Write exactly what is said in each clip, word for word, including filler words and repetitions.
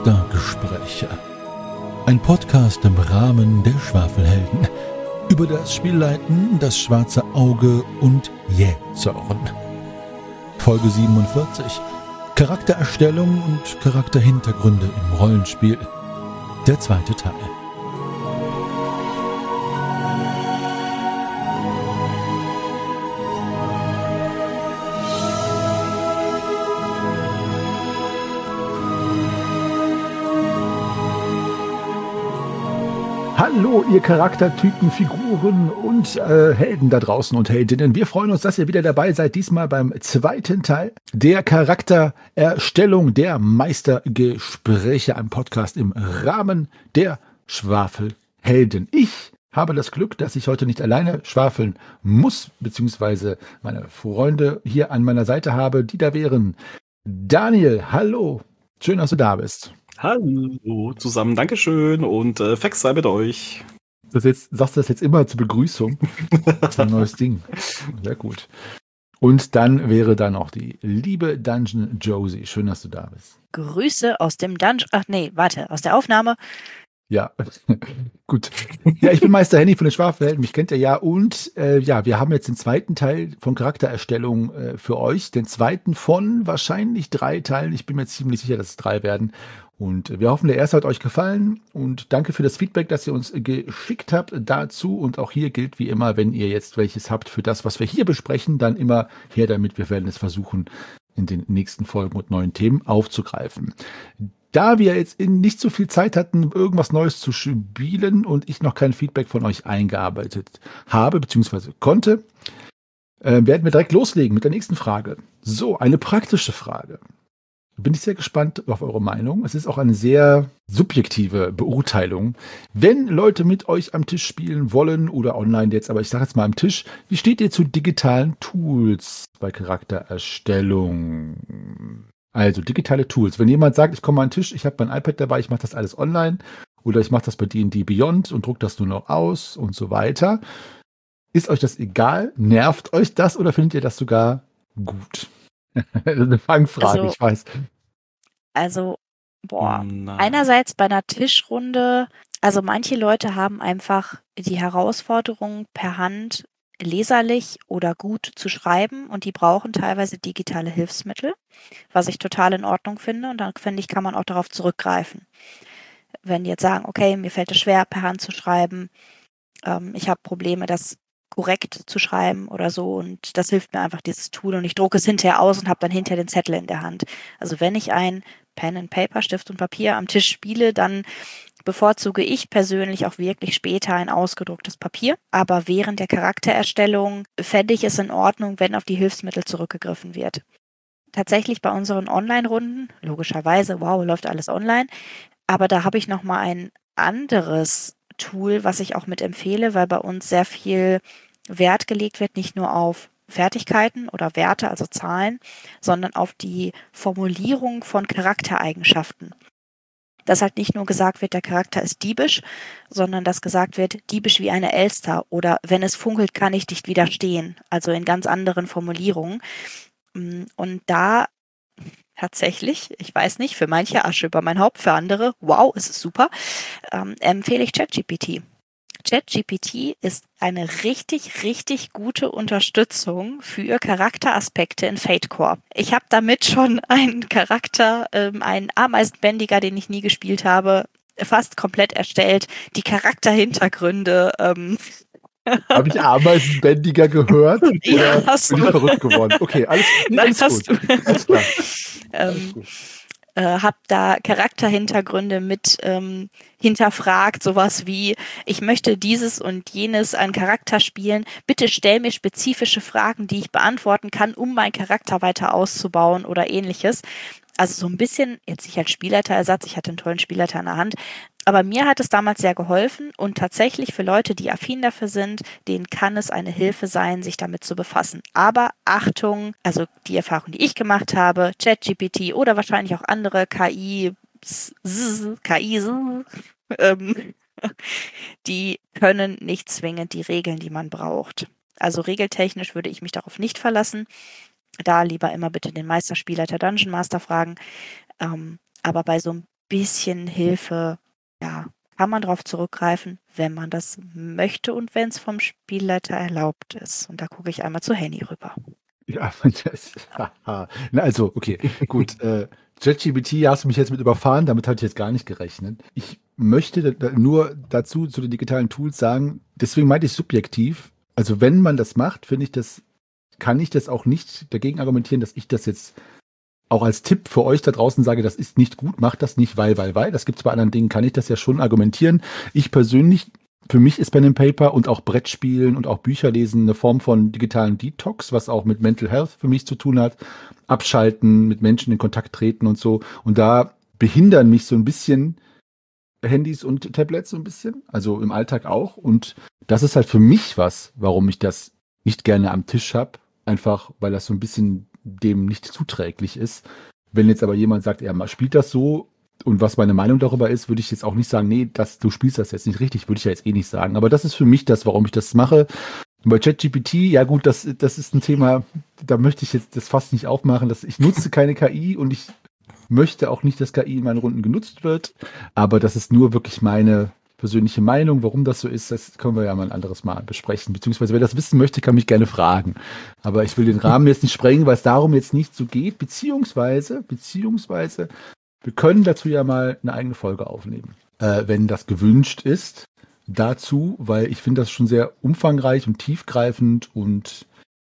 Meistergespräche. Ein Podcast im Rahmen der Schwafelhelden. Über das Spielleiten, das schwarze Auge und Jähzorn. Folge siebenundvierzig. Charaktererstellung und Charakterhintergründe im Rollenspiel. Der zweite Teil. Hallo, ihr Charaktertypen, Figuren und äh, Helden da draußen und Heldinnen. Wir freuen uns, dass ihr wieder dabei seid, diesmal beim zweiten Teil der Charaktererstellung der Meistergespräche, einem Podcast im Rahmen der Schwafelhelden. Ich habe das Glück, dass ich heute nicht alleine schwafeln muss, beziehungsweise meine Freunde hier an meiner Seite habe, die da wären. Daniel, hallo, schön, dass du da bist. Hallo zusammen, Dankeschön und äh, Fex sei mit euch. Das jetzt, sagst du das jetzt immer zur Begrüßung? Das ist ein neues Ding. Sehr gut. Und dann wäre da noch die liebe Dungeon Josie. Schön, dass du da bist. Grüße aus dem Dungeon. Ach nee, warte, aus der Aufnahme. Ja, gut. Ja, ich bin Meister Henny von den Schwafelhelden, mich kennt ihr ja. Und äh, ja, wir haben jetzt den zweiten Teil von Charaktererstellung äh, für euch. Den zweiten von wahrscheinlich drei Teilen. Ich bin mir ziemlich sicher, dass es drei werden. Und wir hoffen, der erste hat euch gefallen. Und danke für das Feedback, das ihr uns geschickt habt dazu. Und auch hier gilt wie immer, wenn ihr jetzt welches habt für das, was wir hier besprechen, dann immer her damit. Wir werden es versuchen, in den nächsten Folgen und neuen Themen aufzugreifen. Da wir jetzt in nicht so viel Zeit hatten, irgendwas Neues zu spielen und ich noch kein Feedback von euch eingearbeitet habe, beziehungsweise konnte, äh, werden wir direkt loslegen mit der nächsten Frage. So, eine praktische Frage. Bin ich sehr gespannt auf eure Meinung. Es ist auch eine sehr subjektive Beurteilung. Wenn Leute mit euch am Tisch spielen wollen oder online jetzt, aber ich sage jetzt mal am Tisch, wie steht ihr zu digitalen Tools bei Charaktererstellung? Also digitale Tools. Wenn jemand sagt, ich komme an den Tisch, ich habe mein iPad dabei, ich mache das alles online oder ich mache das bei D und D Beyond und drucke das nur noch aus und so weiter. Ist euch das egal? Nervt euch das oder findet ihr das sogar gut? Eine Fangfrage, Also, ich weiß. Also, boah, Nein. einerseits bei einer Tischrunde, also manche Leute haben einfach die Herausforderung, per Hand leserlich oder gut zu schreiben und die brauchen teilweise digitale Hilfsmittel, was ich total in Ordnung finde und dann finde ich, kann man auch darauf zurückgreifen. Wenn die jetzt sagen, okay, mir fällt es schwer, per Hand zu schreiben, ähm, ich habe Probleme, das korrekt zu schreiben oder so und das hilft mir einfach dieses Tool und ich drucke es hinterher aus und habe dann hinterher den Zettel in der Hand. Also wenn ich ein Pen and Paper, Stift und Papier am Tisch spiele, dann bevorzuge ich persönlich auch wirklich später ein ausgedrucktes Papier. Aber während der Charaktererstellung fände ich es in Ordnung, wenn auf die Hilfsmittel zurückgegriffen wird. Tatsächlich bei unseren Online-Runden, logischerweise, wow, läuft alles online, aber da habe ich nochmal ein anderes Tool, was ich auch mit empfehle, weil bei uns sehr viel Wert gelegt wird, nicht nur auf Fertigkeiten oder Werte, also Zahlen, sondern auf die Formulierung von Charaktereigenschaften. Dass halt nicht nur gesagt wird, der Charakter ist diebisch, sondern dass gesagt wird, diebisch wie eine Elster oder wenn es funkelt, kann ich nicht widerstehen. Also in ganz anderen Formulierungen. Und da tatsächlich, ich weiß nicht, für manche Asche über mein Haupt, für andere, wow, es ist super, ähm, empfehle ich ChatGPT. ChatGPT ist eine richtig, richtig gute Unterstützung für Charakteraspekte in Fatecore. Ich habe damit schon einen Charakter, ähm, einen Ameisenbändiger, den ich nie gespielt habe, fast komplett erstellt. Die Charakterhintergründe, ähm, Habe ich Ameisenbändiger gehört? Ja, oder hast bin ich du. verrückt geworden? Okay, alles, nee, Nein, alles hast gut. du. Alles klar. ähm, Alles gut. äh, habe da Charakterhintergründe mit ähm, hinterfragt, sowas wie, ich möchte dieses und jenes an Charakter spielen, bitte stell mir spezifische Fragen, die ich beantworten kann, um meinen Charakter weiter auszubauen oder ähnliches. Also so ein bisschen, jetzt nicht als Spielleiterersatz, ich hatte einen tollen Spielleiter in der Hand, aber mir hat es damals sehr geholfen und tatsächlich für Leute, die affin dafür sind, denen kann es eine Hilfe sein, sich damit zu befassen. Aber Achtung, also die Erfahrung, die ich gemacht habe, ChatGPT oder wahrscheinlich auch andere K I, K I, ähm, die können nicht zwingend die Regeln, die man braucht. Also regeltechnisch würde ich mich darauf nicht verlassen. Da lieber immer bitte den Meisterspieler der Dungeon Master fragen. Ähm, aber bei so einem bisschen Hilfe, ja, kann man darauf zurückgreifen, wenn man das möchte und wenn es vom Spielleiter erlaubt ist. Und da gucke ich einmal zu Henny rüber. Ja, das, haha. Na, also, okay, gut. Äh, ChatGPT hast du mich jetzt mit überfahren, damit hatte ich jetzt gar nicht gerechnet. Ich möchte da- da nur dazu zu den digitalen Tools sagen, deswegen meinte ich subjektiv, also wenn man das macht, finde ich das, kann ich das auch nicht dagegen argumentieren, dass ich das jetzt auch als Tipp für euch da draußen sage, das ist nicht gut, macht das nicht, weil, weil, weil. Das gibt es bei anderen Dingen, kann ich das ja schon argumentieren. Ich persönlich, für mich ist Pen and Paper und auch Brettspielen und auch Bücher lesen eine Form von digitalen Detox, was auch mit Mental Health für mich zu tun hat. Abschalten, mit Menschen in Kontakt treten und so. Und da behindern mich so ein bisschen Handys und Tablets so ein bisschen, also im Alltag auch. Und das ist halt für mich was, warum ich das nicht gerne am Tisch habe. Einfach, weil das so ein bisschen dem nicht zuträglich ist. Wenn jetzt aber jemand sagt, er spielt das so und was meine Meinung darüber ist, würde ich jetzt auch nicht sagen, nee, das, du spielst das jetzt nicht richtig, würde ich ja jetzt eh nicht sagen. Aber das ist für mich das, warum ich das mache. Und bei ChatGPT, ja gut, das, das ist ein Thema, da möchte ich jetzt das fast nicht aufmachen. Dass ich nutze keine K I und ich möchte auch nicht, dass K I in meinen Runden genutzt wird. Aber das ist nur wirklich meine persönliche Meinung. Warum das so ist, das können wir ja mal ein anderes Mal besprechen. Beziehungsweise, wer das wissen möchte, kann mich gerne fragen. Aber ich will den Rahmen jetzt nicht sprengen, weil es darum jetzt nicht so geht. Beziehungsweise, beziehungsweise, wir können dazu ja mal eine eigene Folge aufnehmen, äh, wenn das gewünscht ist. Dazu, weil ich finde das schon sehr umfangreich und tiefgreifend und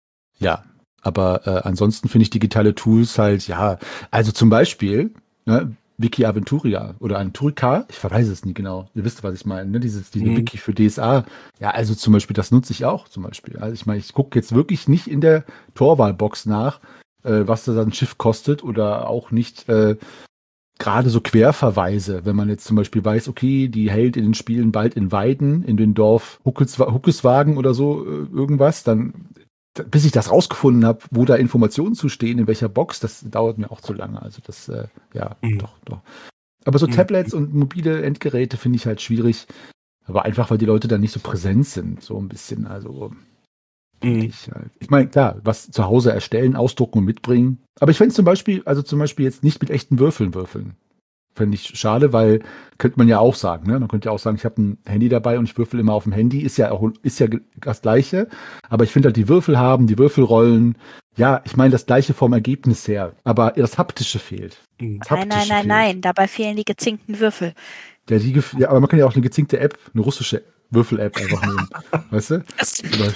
ja, aber äh, ansonsten finde ich digitale Tools halt, ja, also zum Beispiel, ne, Wiki Aventuria oder Aventurica, ich weiß es nie genau. Ihr wisst, was ich meine, ne? Dieses, diese Mhm. Wiki für D S A. Ja, also zum Beispiel, das nutze ich auch zum Beispiel. Also ich meine, ich gucke jetzt wirklich nicht in der Torwahlbox nach, äh, was da ein Schiff kostet oder auch nicht äh, gerade so Querverweise, wenn man jetzt zum Beispiel weiß, okay, die hält in den Spielen bald in Weiden, in den Dorf Huckelswa- Huckeswagen oder so äh, irgendwas, dann bis ich das rausgefunden habe, wo da Informationen zu stehen, in welcher Box, das dauert mir auch zu lange. Also das, äh, ja, Mhm. doch, doch. Aber so Mhm. Tablets und mobile Endgeräte finde ich halt schwierig. Aber einfach, weil die Leute da nicht so präsent sind, so ein bisschen. Also, Mhm. ich halt. Ich meine, klar, was zu Hause erstellen, ausdrucken und mitbringen. Aber ich fände zum Beispiel, also zum Beispiel jetzt nicht mit echten Würfeln würfeln. Fände ich schade, weil könnte man ja auch sagen, ne? Man könnte ja auch sagen, ich habe ein Handy dabei und ich würfel immer auf dem Handy. Ist ja auch ist ja das Gleiche. Aber ich finde halt die Würfel haben, die Würfelrollen, ja, ich meine das Gleiche vom Ergebnis her. Aber das Haptische fehlt. Mhm. Das Nein, nein, Haptische nein, fehlt. nein, dabei fehlen die gezinkten Würfel. Ja, die, gef- ja, aber man kann ja auch eine gezinkte App, eine russische Würfel-App einfach nehmen. Weißt du? Oder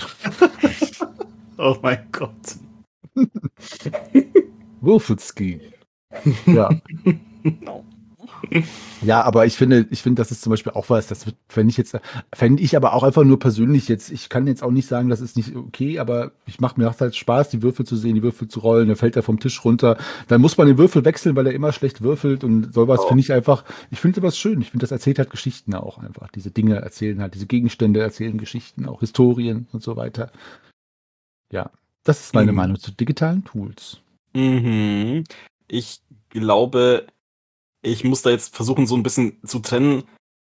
Oh mein Gott. Würfelski. Ja. No. Ja, aber ich finde, ich finde, das ist zum Beispiel auch was, das fände ich jetzt, fände ich aber auch einfach nur persönlich jetzt, ich kann jetzt auch nicht sagen, das ist nicht okay, aber ich mache mir halt Spaß, die Würfel zu sehen, die Würfel zu rollen, dann fällt er vom Tisch runter, dann muss man den Würfel wechseln, weil er immer schlecht würfelt und sowas Oh. finde ich einfach, ich finde sowas schön, ich finde, das erzählt halt Geschichten auch einfach, diese Dinge erzählen halt, diese Gegenstände erzählen Geschichten, auch Historien und so weiter. Ja, das ist meine Mhm. Meinung zu digitalen Tools. Mhm. Ich glaube, ich muss da jetzt versuchen, so ein bisschen zu trennen,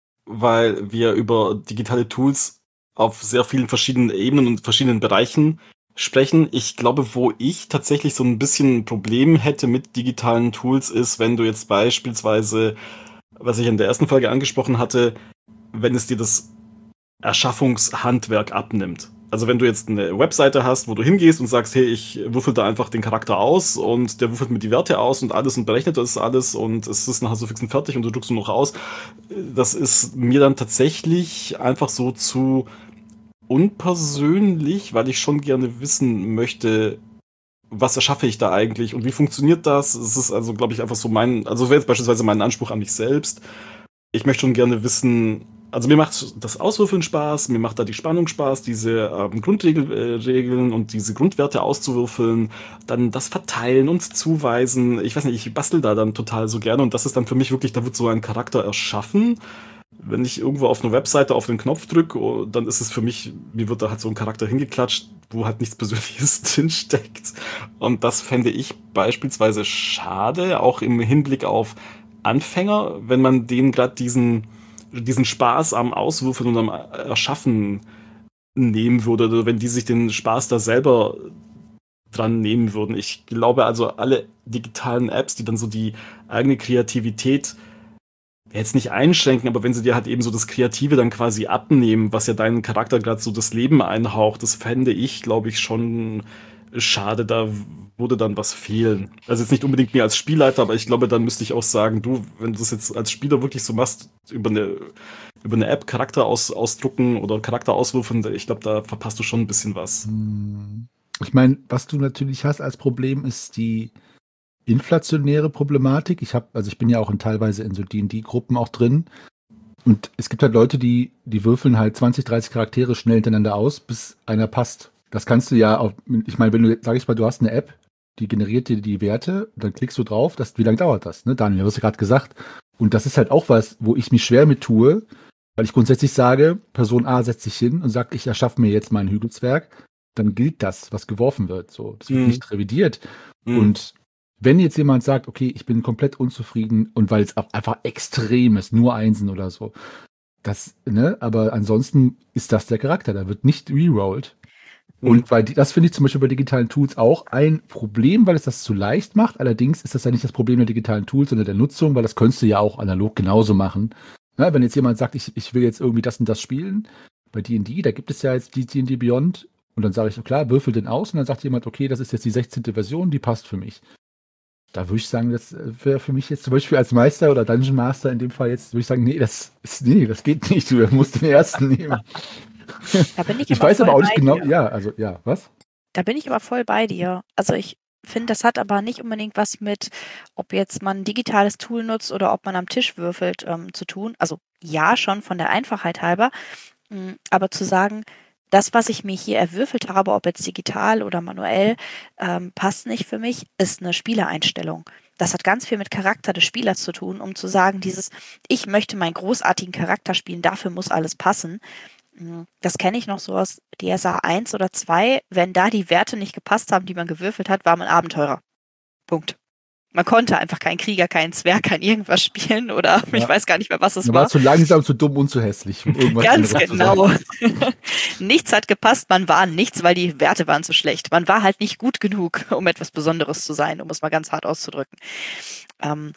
weil wir über digitale Tools auf sehr vielen verschiedenen Ebenen und verschiedenen Bereichen sprechen. Ich glaube, wo ich tatsächlich so ein bisschen ein Problem hätte mit digitalen Tools ist, wenn du jetzt beispielsweise, was ich in der ersten Folge angesprochen hatte, wenn es dir das Erschaffungshandwerk abnimmt. Also wenn du jetzt eine Webseite hast, wo du hingehst und sagst, hey, ich würfel da einfach den Charakter aus und der würfelt mir die Werte aus und alles und berechnet das alles und es ist nachher so fix und fertig und du druckst nur noch aus. Das ist mir dann tatsächlich einfach so zu unpersönlich, weil ich schon gerne wissen möchte, was erschaffe ich da eigentlich und wie funktioniert das? Es ist also, glaube ich, einfach so mein, also wäre jetzt beispielsweise mein Anspruch an mich selbst. Ich möchte schon gerne wissen, also mir macht das Auswürfeln Spaß, mir macht da die Spannung Spaß, diese ähm, Grundregeln äh, Regeln und diese Grundwerte auszuwürfeln, dann das Verteilen und Zuweisen. Ich weiß nicht, ich bastel da dann total so gerne und das ist dann für mich wirklich, da wird so ein Charakter erschaffen. Wenn ich irgendwo auf einer Webseite auf den Knopf drücke, dann ist es für mich, mir wird da halt so ein Charakter hingeklatscht, wo halt nichts Persönliches drinsteckt. Und das fände ich beispielsweise schade, auch im Hinblick auf Anfänger, wenn man denen gerade diesen, diesen Spaß am Auswürfeln und am Erschaffen nehmen würde, oder wenn die sich den Spaß da selber dran nehmen würden. Ich glaube also, alle digitalen Apps, die dann so die eigene Kreativität jetzt nicht einschränken, aber wenn sie dir halt eben so das Kreative dann quasi abnehmen, was ja deinen Charakter gerade so das Leben einhaucht, das fände ich, glaube ich, schon schade, da würde dann was fehlen. Also jetzt nicht unbedingt mir als Spielleiter, aber ich glaube, dann müsste ich auch sagen, du, wenn du das jetzt als Spieler wirklich so machst, über eine, über eine App Charakter aus, ausdrucken oder Charakter auswürfeln, ich glaube, da verpasst du schon ein bisschen was. Ich meine, was du natürlich hast als Problem, ist die inflationäre Problematik. Ich habe, also ich bin ja auch in, teilweise in so D und D-Gruppen auch drin. Und es gibt halt Leute, die, die würfeln halt zwanzig, dreißig Charaktere schnell hintereinander aus, bis einer passt. Das kannst du ja auch, ich meine, wenn du, sag ich mal, du hast eine App, die generiert dir die Werte, dann klickst du drauf, das, wie lange dauert das? Ne? Daniel, du hast ja gerade gesagt. Und das ist halt auch was, wo ich mich schwer mit tue, weil ich grundsätzlich sage, Person A setzt sich hin und sagt, ich erschaffe mir jetzt meinen Hügelzwerg, dann gilt das, was geworfen wird. So, das wird Mhm. nicht revidiert. Mhm. Und wenn jetzt jemand sagt, okay, ich bin komplett unzufrieden und weil es auch einfach extrem ist, nur Einsen oder so, das, ne, aber ansonsten ist das der Charakter, da wird nicht rerollt. Mhm. Und weil die, das finde ich zum Beispiel bei digitalen Tools auch ein Problem, weil es das zu leicht macht. Allerdings ist das ja nicht das Problem der digitalen Tools, sondern der Nutzung, weil das könntest du ja auch analog genauso machen. Ja, wenn jetzt jemand sagt, ich, ich will jetzt irgendwie das und das spielen, bei D und D, da gibt es ja jetzt die D und D Beyond, und dann sage ich, klar, würfel den aus, und dann sagt jemand, okay, das ist jetzt die sechzehnte Version, die passt für mich. Da würde ich sagen, das wäre für mich jetzt zum Beispiel als Meister oder Dungeon Master in dem Fall jetzt, würde ich sagen, nee, das ist, nee, das geht nicht, du musst den ersten nehmen. Da bin ich, Ich aber weiß aber voll auch nicht bei genau, dir. ja, also, ja, was? Da bin ich aber voll bei dir. Also ich finde, das hat aber nicht unbedingt was mit, ob jetzt man ein digitales Tool nutzt oder ob man am Tisch würfelt, ähm, zu tun. Also ja, schon von der Einfachheit halber. Mm, Aber zu sagen, das, was ich mir hier erwürfelt habe, ob jetzt digital oder manuell, ähm, passt nicht für mich, ist eine Spielereinstellung. Das hat ganz viel mit Charakter des Spielers zu tun, um zu sagen, dieses, ich möchte meinen großartigen Charakter spielen, dafür muss alles passen. Mm, Das kenne ich noch so aus D S A eins oder zwei. Wenn da die Werte nicht gepasst haben, die man gewürfelt hat, war man Abenteurer. Punkt. Man konnte einfach keinen Krieger, keinen Zwerg, kein irgendwas spielen oder ich Ja. weiß gar nicht mehr, was es Er war war. zu langsam, zu dumm und zu hässlich, um irgendwas Ganz anderes zu genau. sagen. Nichts hat gepasst, man war nichts, weil die Werte waren zu schlecht. Man war halt nicht gut genug, um etwas Besonderes zu sein, um es mal ganz hart auszudrücken. Ähm,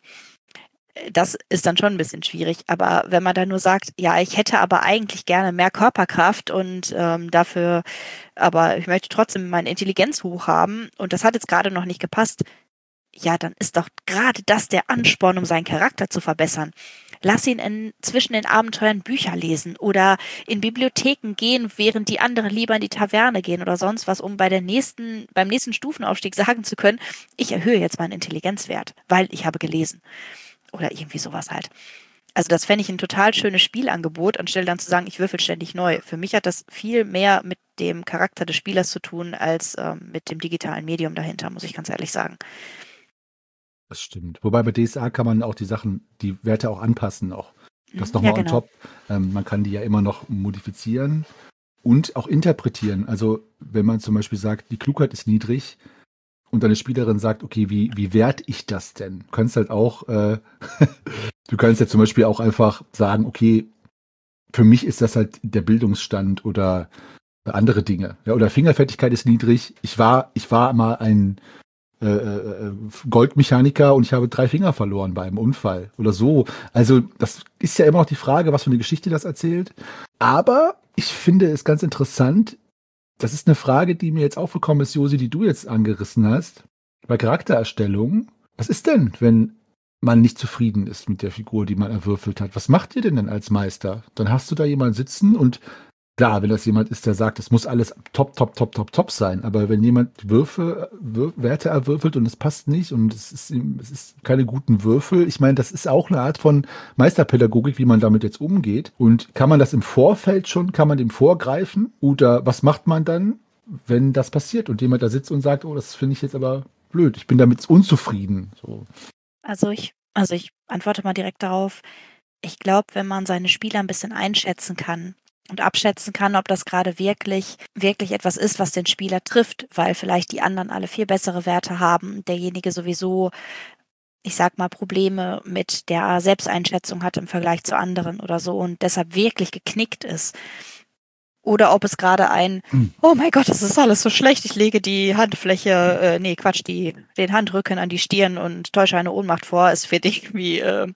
Das ist dann schon ein bisschen schwierig. Aber wenn man dann nur sagt, ja, ich hätte aber eigentlich gerne mehr Körperkraft und ähm, dafür, aber ich möchte trotzdem meine Intelligenz hoch haben und das hat jetzt gerade noch nicht gepasst, ja, dann ist doch gerade das der Ansporn, um seinen Charakter zu verbessern. Lass ihn in, zwischen den Abenteuern Bücher lesen oder in Bibliotheken gehen, während die anderen lieber in die Taverne gehen oder sonst was, um bei der nächsten, beim nächsten Stufenaufstieg sagen zu können, ich erhöhe jetzt meinen Intelligenzwert, weil ich habe gelesen. Oder irgendwie sowas halt. Also das fände ich ein total schönes Spielangebot, anstelle dann zu sagen, ich würfel ständig neu. Für mich hat das viel mehr mit dem Charakter des Spielers zu tun, als ähm, mit dem digitalen Medium dahinter, muss ich ganz ehrlich sagen. Das stimmt. Wobei bei D S A kann man auch die Sachen, die Werte auch anpassen noch. Das Mhm. nochmal Ja, on genau. top. Ähm, man kann die ja immer noch modifizieren und auch interpretieren. Also wenn man zum Beispiel sagt, die Klugheit ist niedrig und deine Spielerin sagt, okay, wie, wie werte ich das denn? Du kannst halt auch, äh, du kannst ja zum Beispiel auch einfach sagen, okay, für mich ist das halt der Bildungsstand oder andere Dinge. Ja, oder Fingerfertigkeit ist niedrig. Ich war, ich war mal ein äh, äh, Goldmechaniker und ich habe drei Finger verloren bei einem Unfall oder so. Also das ist ja immer noch die Frage, was für eine Geschichte das erzählt. Aber ich finde es ganz interessant. Das ist eine Frage, die mir jetzt aufgekommen ist, Josi, die du jetzt angerissen hast. Bei Charaktererstellung. Was ist denn, wenn man nicht zufrieden ist mit der Figur, die man erwürfelt hat? Was macht ihr denn denn als Meister? Dann hast du da jemanden sitzen und klar, wenn das jemand ist, der sagt, es muss alles top, top, top, top, top sein, aber wenn jemand Würfe, Wür Werte erwürfelt und es passt nicht und es ist, es ist keine guten Würfel, ich meine, das ist auch eine Art von Meisterpädagogik, wie man damit jetzt umgeht. Und kann man das im Vorfeld schon, kann man dem vorgreifen? Oder was macht man dann, wenn das passiert und jemand da sitzt und sagt, oh, das finde ich jetzt aber blöd, ich bin damit unzufrieden. So. Also ich, also ich antworte mal direkt darauf. Ich glaube, wenn man seine Spieler ein bisschen einschätzen kann und abschätzen kann, ob das gerade wirklich, wirklich etwas ist, was den Spieler trifft, weil vielleicht die anderen alle viel bessere Werte haben, derjenige sowieso, ich sag mal, Probleme mit der Selbsteinschätzung hat im Vergleich zu anderen oder so und deshalb wirklich geknickt ist. Oder ob es gerade ein, Hm. oh mein Gott, das ist alles so schlecht, ich lege die Handfläche, äh, nee, Quatsch, die, den Handrücken an die Stirn und täusche eine Ohnmacht vor, es wird irgendwie, äh,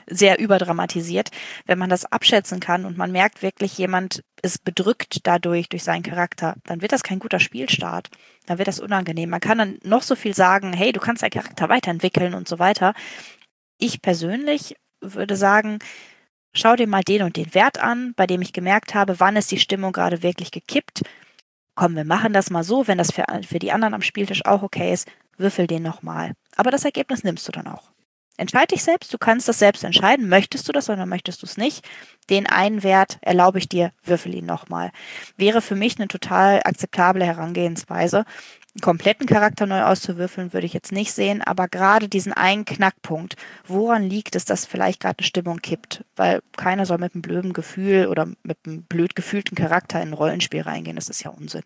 sehr überdramatisiert. Wenn man das abschätzen kann und man merkt wirklich, jemand ist bedrückt dadurch, durch seinen Charakter, dann wird das kein guter Spielstart. Dann wird das unangenehm. Man kann dann noch so viel sagen, hey, du kannst deinen Charakter weiterentwickeln und so weiter. Ich persönlich würde sagen, schau dir mal den und den Wert an, bei dem ich gemerkt habe, wann ist die Stimmung gerade wirklich gekippt. Komm, wir machen das mal so, wenn das für, für die anderen am Spieltisch auch okay ist, würfel den nochmal. Aber das Ergebnis nimmst du dann auch. Entscheid dich selbst, du kannst das selbst entscheiden. Möchtest du das oder möchtest du es nicht? Den einen Wert erlaube ich dir, würfel ihn nochmal. Wäre für mich eine total akzeptable Herangehensweise. Einen kompletten Charakter neu auszuwürfeln, würde ich jetzt nicht sehen, aber gerade diesen einen Knackpunkt, woran liegt es, dass vielleicht gerade eine Stimmung kippt? Weil keiner soll mit einem blöden Gefühl oder mit einem blöd gefühlten Charakter in ein Rollenspiel reingehen, das ist ja Unsinn.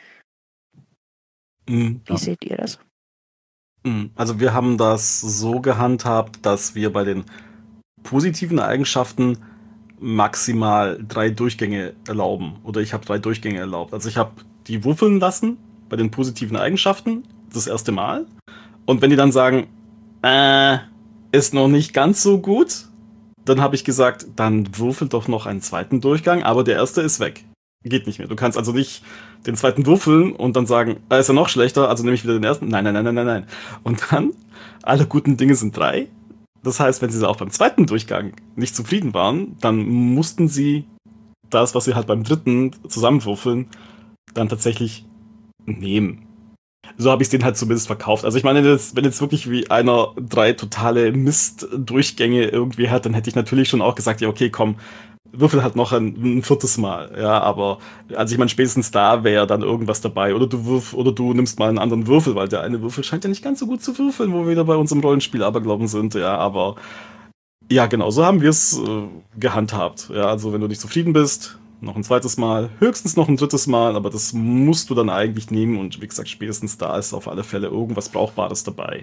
Mhm. Wie seht ihr das? Also wir haben das so gehandhabt, dass wir bei den positiven Eigenschaften maximal drei Durchgänge erlauben. Oder ich habe drei Durchgänge erlaubt. Also ich habe die würfeln lassen bei den positiven Eigenschaften das erste Mal. Und wenn die dann sagen, äh, ist noch nicht ganz so gut, dann habe ich gesagt, dann würfel doch noch einen zweiten Durchgang, aber der erste ist weg. Geht nicht mehr. Du kannst also nicht den zweiten würfeln und dann sagen, ah, ist ja noch schlechter, also nehme ich wieder den ersten. Nein, nein, nein, nein, nein, nein. Und dann, alle guten Dinge sind drei. Das heißt, wenn sie auch beim zweiten Durchgang nicht zufrieden waren, dann mussten sie das, was sie halt beim dritten zusammenwürfeln, dann tatsächlich nehmen. So habe ich es denen halt zumindest verkauft. Also ich meine, wenn jetzt wirklich wie einer drei totale Mist-Durchgänge irgendwie hat, dann hätte ich natürlich schon auch gesagt, ja okay, komm, würfel halt noch ein, ein viertes Mal, ja, aber also ich meine, spätestens da wäre dann irgendwas dabei. Oder du würf, oder du nimmst mal einen anderen Würfel, weil der eine Würfel scheint ja nicht ganz so gut zu würfeln, wo wir wieder bei unserem Rollenspiel Aberglauben sind, ja, aber ja, genau, so haben wir es äh, gehandhabt. Ja, also wenn du nicht zufrieden bist, noch ein zweites Mal, höchstens noch ein drittes Mal, aber das musst du dann eigentlich nehmen und wie gesagt, spätestens da ist auf alle Fälle irgendwas Brauchbares dabei.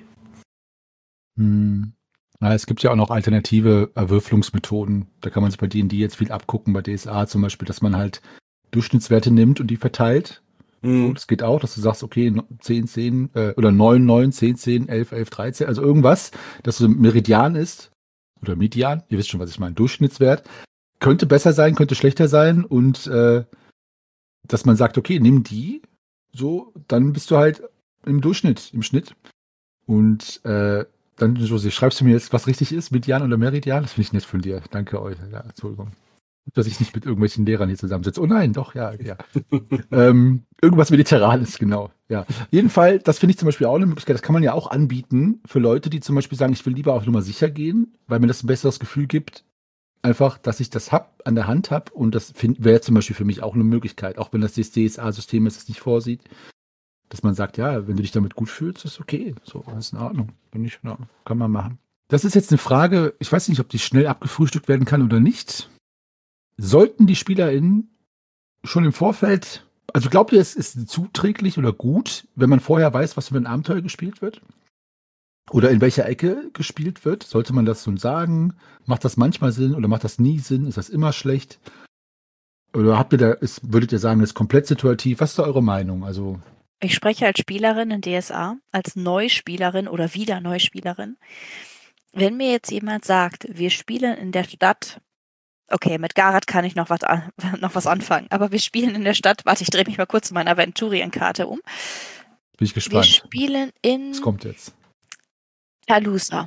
Hm. Ja, es gibt ja auch noch alternative Erwürfelungsmethoden. Da kann man sich bei D und D jetzt viel abgucken, bei D S A zum Beispiel, dass man halt Durchschnittswerte nimmt und die verteilt. Mhm. So, das geht auch, dass du sagst, okay, zehn, zehn äh, oder neun, neun, zehn, zehn, elf, elf, dreizehn, also irgendwas, dass so ein Meridian ist oder Median, ihr wisst schon, was ich meine, Durchschnittswert. Könnte besser sein, könnte schlechter sein und äh, dass man sagt, okay, nimm die, so, dann bist du halt im Durchschnitt, im Schnitt. Und äh, dann, Josi, schreibst du mir jetzt, was richtig ist, Median oder Meridian? Das finde ich nett von dir. Danke euch. Ja, Entschuldigung. Dass ich nicht mit irgendwelchen Lehrern hier zusammensitze. Oh nein, doch, ja, ja. ähm, irgendwas Mediterranes, genau. Ja. Jedenfalls, das finde ich zum Beispiel auch eine Möglichkeit, das kann man ja auch anbieten für Leute, die zum Beispiel sagen, ich will lieber auf Nummer sicher gehen, weil mir das ein besseres Gefühl gibt, einfach, dass ich das hab, an der Hand habe. Und das wäre zum Beispiel für mich auch eine Möglichkeit, auch wenn das D S A-System es nicht vorsieht, dass man sagt, ja, wenn du dich damit gut fühlst, ist okay. So, ist in Ordnung. Bin ich in Ordnung. Kann man machen. Das ist jetzt eine Frage, ich weiß nicht, ob die schnell abgefrühstückt werden kann oder nicht. Sollten die SpielerInnen schon im Vorfeld, also glaubt ihr, es ist zuträglich oder gut, wenn man vorher weiß, was für ein Abenteuer gespielt wird? Oder in welcher Ecke gespielt wird? Sollte man das so sagen? Macht das manchmal Sinn oder macht das nie Sinn? Ist das immer schlecht? Oder habt ihr da, ist, würdet ihr sagen, das ist komplett situativ? Was ist da eure Meinung? Also Ich spreche als Spielerin in D S A, als Neuspielerin oder wieder Neuspielerin. Wenn mir jetzt jemand sagt, wir spielen in der Stadt, okay, mit Garat kann ich noch was, an, noch was anfangen, aber wir spielen in der Stadt, warte, ich drehe mich mal kurz meine Aventurien-Karte um. bin ich gespannt. Wir spielen in Was kommt jetzt? Talusa.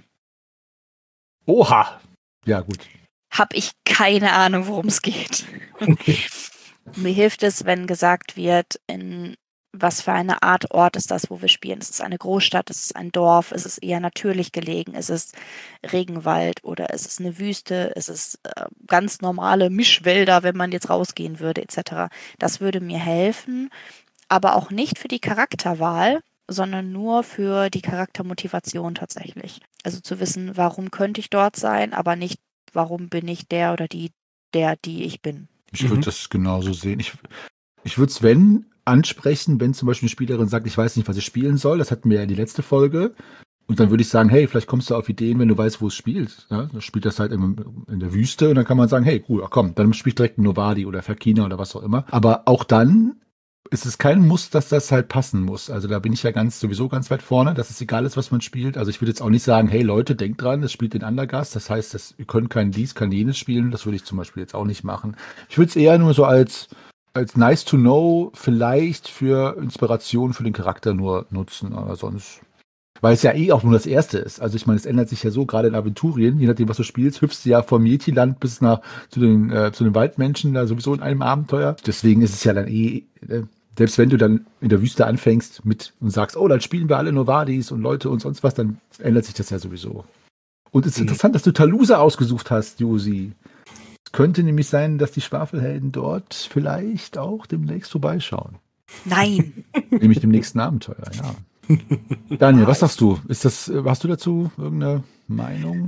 Oha! Ja, gut. Hab ich keine Ahnung, worum es geht. Okay. Mir hilft es, wenn gesagt wird, in was für eine Art Ort ist das, wo wir spielen. Ist es eine Großstadt, ist es ein Dorf, ist es eher natürlich gelegen, ist es Regenwald oder ist es eine Wüste, ist es äh, ganz normale Mischwälder, wenn man jetzt rausgehen würde, et cetera. Das würde mir helfen, aber auch nicht für die Charakterwahl, sondern nur für die Charaktermotivation tatsächlich. Also zu wissen, warum könnte ich dort sein, aber nicht, warum bin ich der oder die, der, die ich bin. Ich würde Mhm. das genauso sehen. Ich, ich würde es, wenn, ansprechen, wenn zum Beispiel eine Spielerin sagt, ich weiß nicht, was ich spielen soll. Das hatten wir ja in die letzte Folge. Und dann würde ich sagen, hey, vielleicht kommst du auf Ideen, wenn du weißt, wo es spielt. Ja, dann spielt das halt im, in der Wüste und dann kann man sagen, hey, cool, ach komm, dann spiel ich direkt Novadi oder Ferkina oder was auch immer. Aber auch dann es ist kein Muss, dass das halt passen muss. Also da bin ich ja ganz sowieso ganz weit vorne, dass es egal ist, was man spielt. Also ich würde jetzt auch nicht sagen, hey Leute, denkt dran, das spielt den Andergast. Das heißt, das, ihr könnt kein dies, kein jenes spielen. Das würde ich zum Beispiel jetzt auch nicht machen. Ich würde es eher nur so als, als nice to know, vielleicht für Inspiration für den Charakter nur nutzen. Aber sonst, weil es ja eh auch nur das Erste ist. Also ich meine, es ändert sich ja so, gerade in Aventurien, je nachdem, was du spielst, hüpfst du ja vom Yeti-Land bis nach zu den, äh, zu den Waldmenschen da sowieso in einem Abenteuer. Deswegen ist es ja dann eh, äh, selbst wenn du dann in der Wüste anfängst mit und sagst, oh, dann spielen wir alle Novadis und Leute und sonst was, dann ändert sich das ja sowieso. Und es ist mhm. interessant, dass du Talusa ausgesucht hast, Josi. Es könnte nämlich sein, dass die Schwafelhelden dort vielleicht auch demnächst vorbeischauen. Nein. Nämlich dem nächsten Abenteuer, ja. Daniel, was sagst du? Ist das, hast du dazu irgendeine Meinung?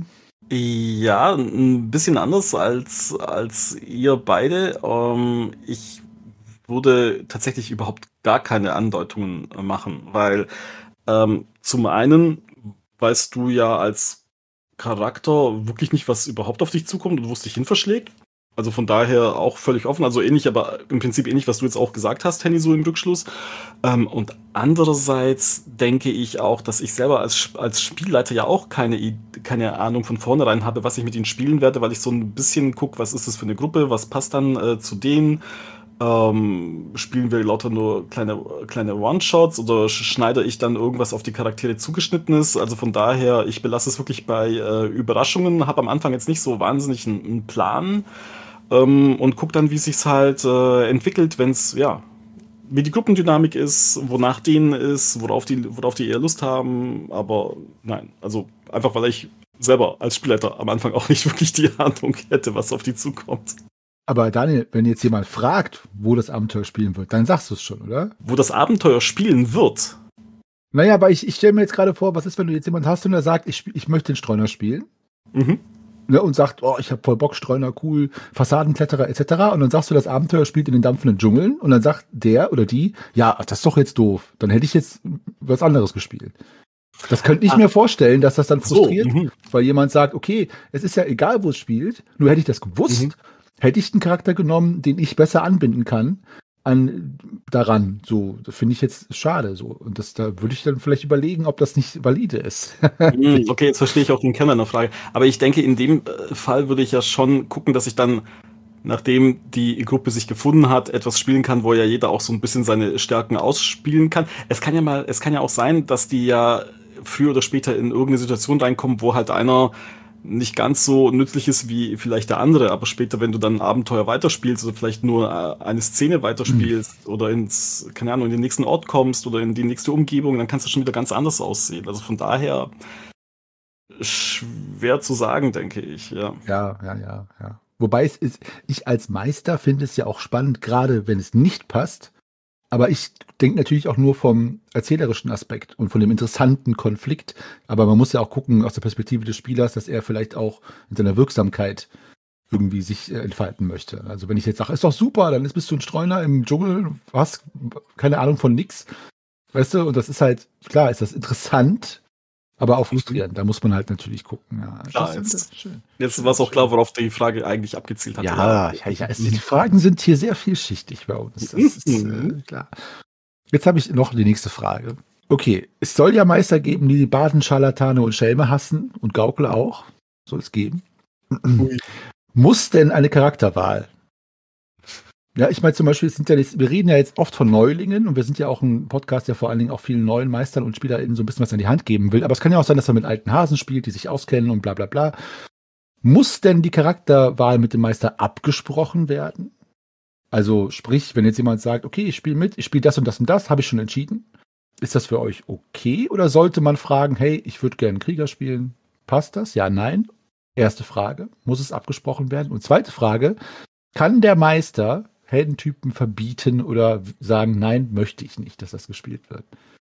Ja, ein bisschen anders als, als ihr beide. Ähm, ich würde tatsächlich überhaupt gar keine Andeutungen machen, weil ähm, zum einen weißt du ja als Charakter wirklich nicht, was überhaupt auf dich zukommt und wo es dich hin verschlägt. Also von daher auch völlig offen, also ähnlich, aber im Prinzip ähnlich, was du jetzt auch gesagt hast, Henny, so im Rückschluss. Ähm, und andererseits denke ich auch, dass ich selber als, als Spielleiter ja auch keine, keine Ahnung von vornherein habe, was ich mit ihnen spielen werde, weil ich so ein bisschen gucke, was ist das für eine Gruppe, was passt dann äh, zu denen. Ähm, spielen wir lauter nur kleine, kleine One-Shots oder schneide ich dann irgendwas auf die Charaktere zugeschnittenes? Also von daher, ich belasse es wirklich bei äh, Überraschungen, habe am Anfang jetzt nicht so wahnsinnig einen, einen Plan. Ähm, und guck dann, wie sich's halt äh, entwickelt, wenn's, ja, wie die Gruppendynamik ist, wonach denen ist, worauf die, worauf die eher Lust haben, aber nein, also einfach, weil ich selber als Spielleiter am Anfang auch nicht wirklich die Ahnung hätte, was auf die zukommt. Aber Daniel, wenn jetzt jemand fragt, wo das Abenteuer spielen wird, dann sagst du es schon, oder? Wo das Abenteuer spielen wird? Naja, aber ich, ich stelle mir jetzt gerade vor, was ist, wenn du jetzt jemand hast und der sagt, ich, ich möchte den Streuner spielen? Mhm. Ne, und sagt, oh, ich habe voll Bock, Streuner, cool, Fassadenkletterer et cetera. Und dann sagst du, das Abenteuer spielt in den dampfenden Dschungeln. Und dann sagt der oder die, ja, das ist doch jetzt doof. Dann hätte ich jetzt was anderes gespielt. Das könnte ich Ach. mir vorstellen, dass das dann frustriert, so, weil jemand sagt, okay, es ist ja egal, wo es spielt, nur hätte ich das gewusst, mhm. hätte ich einen Charakter genommen, den ich besser anbinden kann an daran. So, das finde ich jetzt schade. So. Und das, da würde ich dann vielleicht überlegen, ob das nicht valide ist. Okay, jetzt verstehe ich auch den Kern deiner Frage. Aber ich denke, in dem Fall würde ich ja schon gucken, dass ich dann, nachdem die Gruppe sich gefunden hat, etwas spielen kann, wo ja jeder auch so ein bisschen seine Stärken ausspielen kann. Es kann ja mal, es kann ja auch sein, dass die ja früher oder später in irgendeine Situation reinkommen, wo halt einer nicht ganz so nützlich ist wie vielleicht der andere, aber später, wenn du dann ein Abenteuer weiterspielst oder vielleicht nur eine Szene weiterspielst mhm. oder ins, keine Ahnung, in den nächsten Ort kommst oder in die nächste Umgebung, dann kannst du schon wieder ganz anders aussehen. Also von daher schwer zu sagen, denke ich, ja. Ja, ja, ja, ja. Wobei es ist, ich als Meister finde es ja auch spannend, gerade wenn es nicht passt. Aber ich denke natürlich auch nur vom erzählerischen Aspekt und von dem interessanten Konflikt. Aber man muss ja auch gucken aus der Perspektive des Spielers, dass er vielleicht auch in seiner Wirksamkeit irgendwie sich äh, entfalten möchte. Also wenn ich jetzt sage, ist doch super, dann bist du ein Streuner im Dschungel, hast keine Ahnung von nix. Weißt du, und das ist halt, klar, ist das interessant, aber auch frustrierend. Da muss man halt natürlich gucken. Ja, klar, jetzt schön. Jetzt war es auch klar, worauf die Frage eigentlich abgezielt hat. Ja, ja, ja also die Fragen sind hier sehr vielschichtig bei uns. Das ist äh, klar. Jetzt habe ich noch die nächste Frage. Okay, es soll ja Meister geben, die die Baden, Scharlatane und Schelme hassen und Gaukler auch. Soll es geben. Muss denn eine Charakterwahl? Ja, ich meine zum Beispiel, sind ja jetzt, wir reden ja jetzt oft von Neulingen und wir sind ja auch ein Podcast, der vor allen Dingen auch vielen neuen Meistern und SpielerInnen so ein bisschen was an die Hand geben will. Aber es kann ja auch sein, dass man mit alten Hasen spielt, die sich auskennen und bla bla bla. Muss denn die Charakterwahl mit dem Meister abgesprochen werden? Also sprich, wenn jetzt jemand sagt, okay, ich spiele mit, ich spiele das und das und das, habe ich schon entschieden. Ist das für euch okay? Oder sollte man fragen, hey, ich würde gerne Krieger spielen. Passt das? Ja, nein. Erste Frage, muss es abgesprochen werden? Und zweite Frage, kann der Meister Heldentypen verbieten oder sagen, nein, möchte ich nicht, dass das gespielt wird?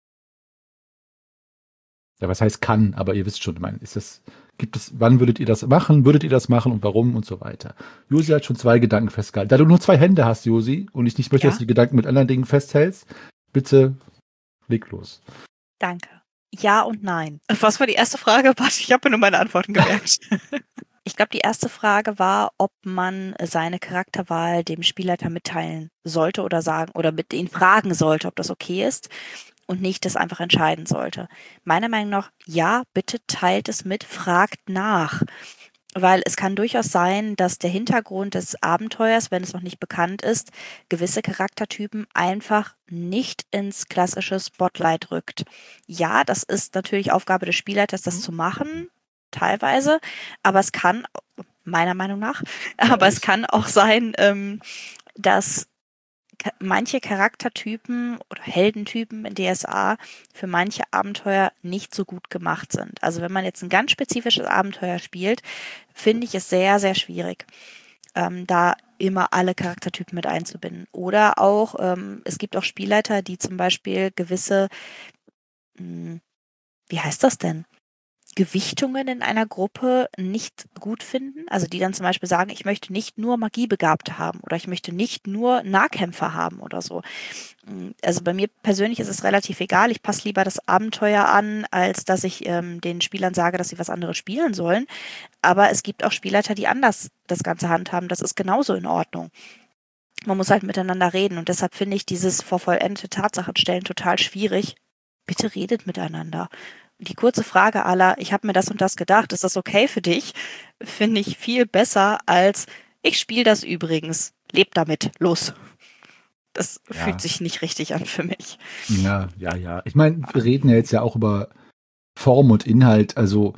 Ja, was heißt kann, aber ihr wisst schon, ich meine, ist das, gibt es, wann würdet ihr das machen, würdet ihr das machen und warum und so weiter. Josi hat schon zwei Gedanken festgehalten. Da du nur zwei Hände hast, Josi, und ich nicht möchte, ja? dass du die Gedanken mit anderen Dingen festhältst, bitte leg los. Danke. Ja und nein. Was war die erste Frage? Warte, ich habe mir nur meine Antworten gemerkt. Ich glaube, die erste Frage war, ob man seine Charakterwahl dem Spielleiter mitteilen sollte oder sagen oder mit ihn fragen sollte, ob das okay ist und nicht das einfach entscheiden sollte. Meiner Meinung nach, ja, bitte teilt es mit, fragt nach. Weil es kann durchaus sein, dass der Hintergrund des Abenteuers, wenn es noch nicht bekannt ist, gewisse Charaktertypen einfach nicht ins klassische Spotlight rückt. Ja, das ist natürlich Aufgabe des Spielleiters, das zu machen, teilweise, aber es kann, meiner Meinung nach, aber es kann auch sein, ähm, dass ka- manche Charaktertypen oder Heldentypen in D S A für manche Abenteuer nicht so gut gemacht sind. Also wenn man jetzt ein ganz spezifisches Abenteuer spielt, finde ich es sehr, sehr schwierig, ähm, da immer alle Charaktertypen mit einzubinden. Oder auch, ähm, es gibt auch Spielleiter, die zum Beispiel gewisse, mh, wie heißt das denn? Gewichtungen in einer Gruppe nicht gut finden. Also die dann zum Beispiel sagen, ich möchte nicht nur Magiebegabte haben oder ich möchte nicht nur Nahkämpfer haben oder so. Mm, Also bei mir persönlich ist es relativ egal. Ich passe lieber das Abenteuer an, als dass ich ähm, den Spielern sage, dass sie was anderes spielen sollen. Aber es gibt auch Spielleiter, die anders das Ganze handhaben. Das ist genauso in Ordnung. Man muss halt miteinander reden und deshalb finde ich dieses vor vollendete Tatsachen stellen total schwierig. Bitte redet miteinander. Die kurze Frage aller, ich habe mir das und das gedacht, ist das okay für dich? Finde ich viel besser als, ich spiele das übrigens, lebt damit, los. Das Ja. fühlt sich nicht richtig an für mich. Ja, ja, ja. Ich meine, wir reden ja jetzt ja auch über Form und Inhalt, also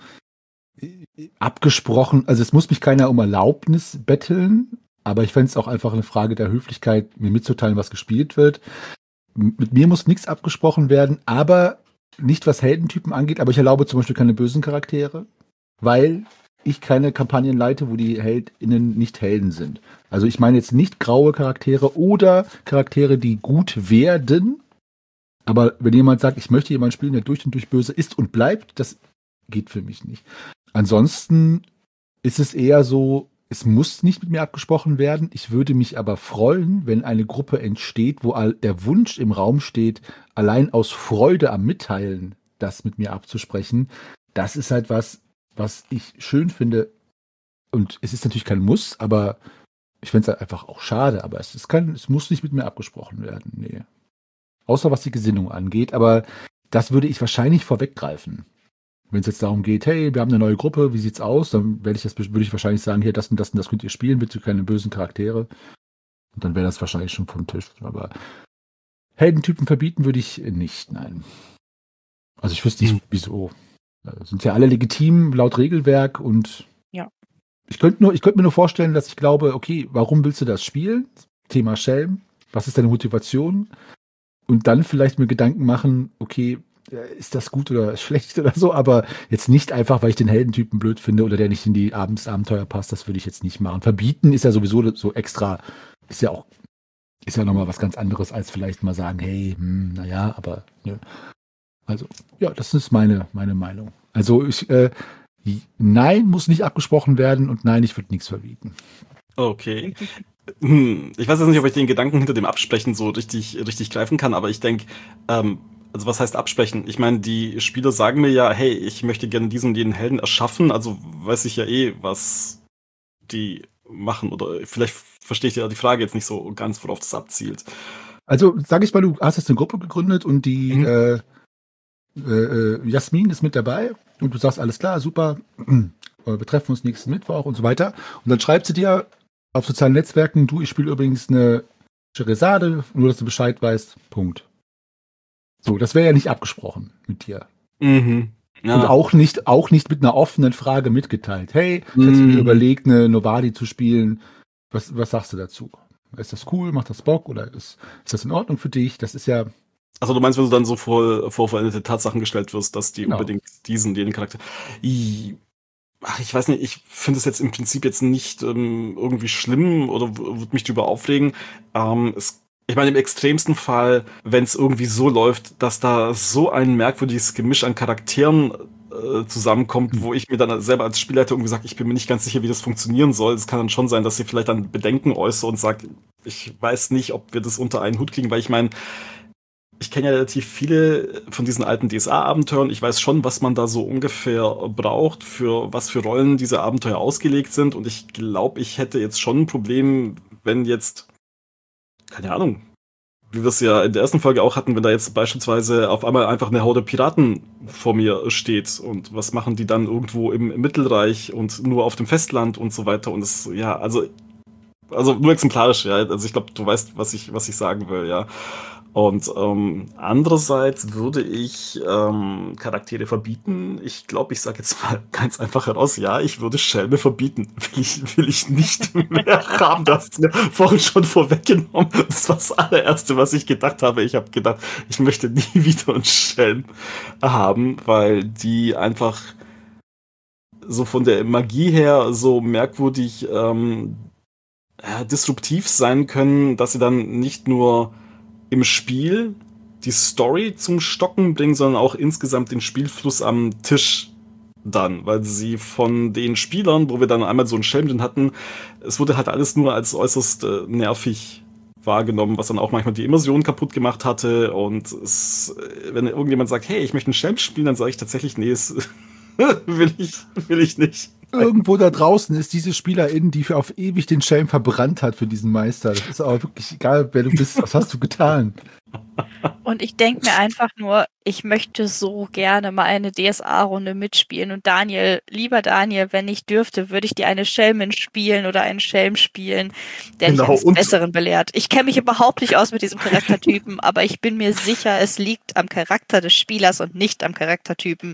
äh, abgesprochen, also es muss mich keiner um Erlaubnis betteln, aber ich fände es auch einfach eine Frage der Höflichkeit, mir mitzuteilen, was gespielt wird. M- Mit mir muss nichts abgesprochen werden, aber nicht was Heldentypen angeht, aber ich erlaube zum Beispiel keine bösen Charaktere, weil ich keine Kampagnen leite, wo die HeldInnen nicht Helden sind. Also ich meine jetzt nicht graue Charaktere oder Charaktere, die gut werden, aber wenn jemand sagt, ich möchte jemanden spielen, der durch und durch böse ist und bleibt, das geht für mich nicht. Ansonsten ist es eher so, es muss nicht mit mir abgesprochen werden. Ich würde mich aber freuen, wenn eine Gruppe entsteht, wo all- der Wunsch im Raum steht, allein aus Freude am Mitteilen das mit mir abzusprechen. Das ist halt was, was ich schön finde. Und es ist natürlich kein Muss, aber ich finde es halt einfach auch schade. Aber es ist kein, es muss nicht mit mir abgesprochen werden. Nee. Außer was die Gesinnung angeht. Aber das würde ich wahrscheinlich vorweggreifen. Wenn es jetzt darum geht, hey, wir haben eine neue Gruppe, wie sieht's aus? Dann werde ich das, würde ich wahrscheinlich sagen, hier, das und das und das könnt ihr spielen, bitte keine bösen Charaktere. Und dann wäre das wahrscheinlich schon vom Tisch. Aber Heldentypen verbieten würde ich nicht, nein. Also ich wüsste nicht, Hm. wieso. Äh, Sind ja alle legitim laut Regelwerk und Ja. ich könnte nur, ich könnte mir nur vorstellen, dass ich glaube, okay, warum willst du das spielen? Thema Schelm. Was ist deine Motivation? Und dann vielleicht mir Gedanken machen, okay, äh, ist das gut oder schlecht oder so, aber jetzt nicht einfach, weil ich den Heldentypen blöd finde oder der nicht in die Abends Abenteuer passt, das würde ich jetzt nicht machen. Verbieten ist ja sowieso so extra, ist ja auch, ist ja nochmal was ganz anderes, als vielleicht mal sagen, hey, hm, naja, aber, ne. Also, ja, das ist meine, meine Meinung. Also, ich, äh, nein, muss nicht abgesprochen werden und nein, ich würde nichts verbieten. Okay. Hm, ich weiß jetzt nicht, ob ich den Gedanken hinter dem Absprechen so richtig, richtig greifen kann, aber ich denke, ähm, also was heißt absprechen? Ich meine, die Spieler sagen mir ja, hey, ich möchte gerne diesen und jenen Helden erschaffen, also weiß ich ja eh, was die machen. Oder vielleicht verstehe ich ja die Frage jetzt nicht so ganz, worauf das abzielt. Also, sag ich mal, du hast jetzt eine Gruppe gegründet und die Mhm. äh, äh, Jasmin ist mit dabei und du sagst, alles klar, super, äh, wir treffen uns nächsten Mittwoch und so weiter. Und dann schreibt sie dir auf sozialen Netzwerken, du, ich spiele übrigens eine Scheresade, nur dass du Bescheid weißt, Punkt. So, das wäre ja nicht abgesprochen mit dir. Mhm. Ja. Und auch nicht, auch nicht mit einer offenen Frage mitgeteilt. Hey, ich hätte mir Mhm. überlegt, eine Novadi zu spielen. Was, was sagst du dazu? Ist das cool? Macht das Bock? Oder ist, ist das in Ordnung für dich? Das ist ja, Also du meinst, wenn du dann so vor, vor vollendete Tatsachen gestellt wirst, dass die Genau. unbedingt diesen, den Charakter. I- Ach, ich weiß nicht, ich finde es jetzt im Prinzip jetzt nicht ähm, irgendwie schlimm oder w- würde mich drüber aufregen. Ähm, es, ich meine, im extremsten Fall, wenn es irgendwie so läuft, dass da so ein merkwürdiges Gemisch an Charakteren äh, zusammenkommt, Hm. wo ich mir dann selber als Spielleiter irgendwie sage, ich bin mir nicht ganz sicher, wie das funktionieren soll. Es kann dann schon sein, dass sie vielleicht dann Bedenken äußere und sagt, ich weiß nicht, ob wir das unter einen Hut kriegen, weil ich meine, ich kenne ja relativ viele von diesen alten D S A-Abenteuern. Ich weiß schon, was man da so ungefähr braucht, für was für Rollen diese Abenteuer ausgelegt sind. Und ich glaube, ich hätte jetzt schon ein Problem, wenn jetzt, keine Ahnung, wie wir es ja in der ersten Folge auch hatten, wenn da jetzt beispielsweise auf einmal einfach eine Horde Piraten vor mir steht. Und was machen die dann irgendwo im, im Mittelreich und nur auf dem Festland und so weiter. Und es, ja, also, also nur exemplarisch, ja. Also ich glaube, du weißt, was ich, was ich sagen will, ja. Und ähm, andererseits würde ich ähm, Charaktere verbieten. Ich glaube, ich sage jetzt mal ganz einfach heraus, ja, ich würde Schelme verbieten. Will ich, will ich nicht mehr haben. Du hast mir vorhin schon vorweggenommen. Das war das allererste, was ich gedacht habe. Ich habe gedacht, ich möchte nie wieder einen Schelm haben, weil die einfach so von der Magie her so merkwürdig ähm, ja, disruptiv sein können, dass sie dann nicht nur im Spiel die Story zum Stocken bringen, sondern auch insgesamt den Spielfluss am Tisch dann, weil sie von den Spielern, wo wir dann einmal so einen Schelm drin hatten, es wurde halt alles nur als äußerst äh, nervig wahrgenommen, was dann auch manchmal die Immersion kaputt gemacht hatte. Und es, wenn irgendjemand sagt, hey, ich möchte einen Schelm spielen, dann sage ich tatsächlich, nee, es will ich, will ich nicht. Irgendwo da draußen ist diese Spielerin, die für auf ewig den Schelm verbrannt hat für diesen Meister. Das ist aber wirklich egal, wer du bist. Was hast du getan? Und ich denke mir einfach nur, ich möchte so gerne mal eine D S A-Runde mitspielen. Und Daniel, lieber Daniel, wenn ich dürfte, würde ich dir eine Schelmin spielen oder einen Schelm spielen, der Genau, dich eines und- Besseren belehrt. Ich kenne mich überhaupt nicht aus mit diesem Charaktertypen, aber ich bin mir sicher, es liegt am Charakter des Spielers und nicht am Charaktertypen,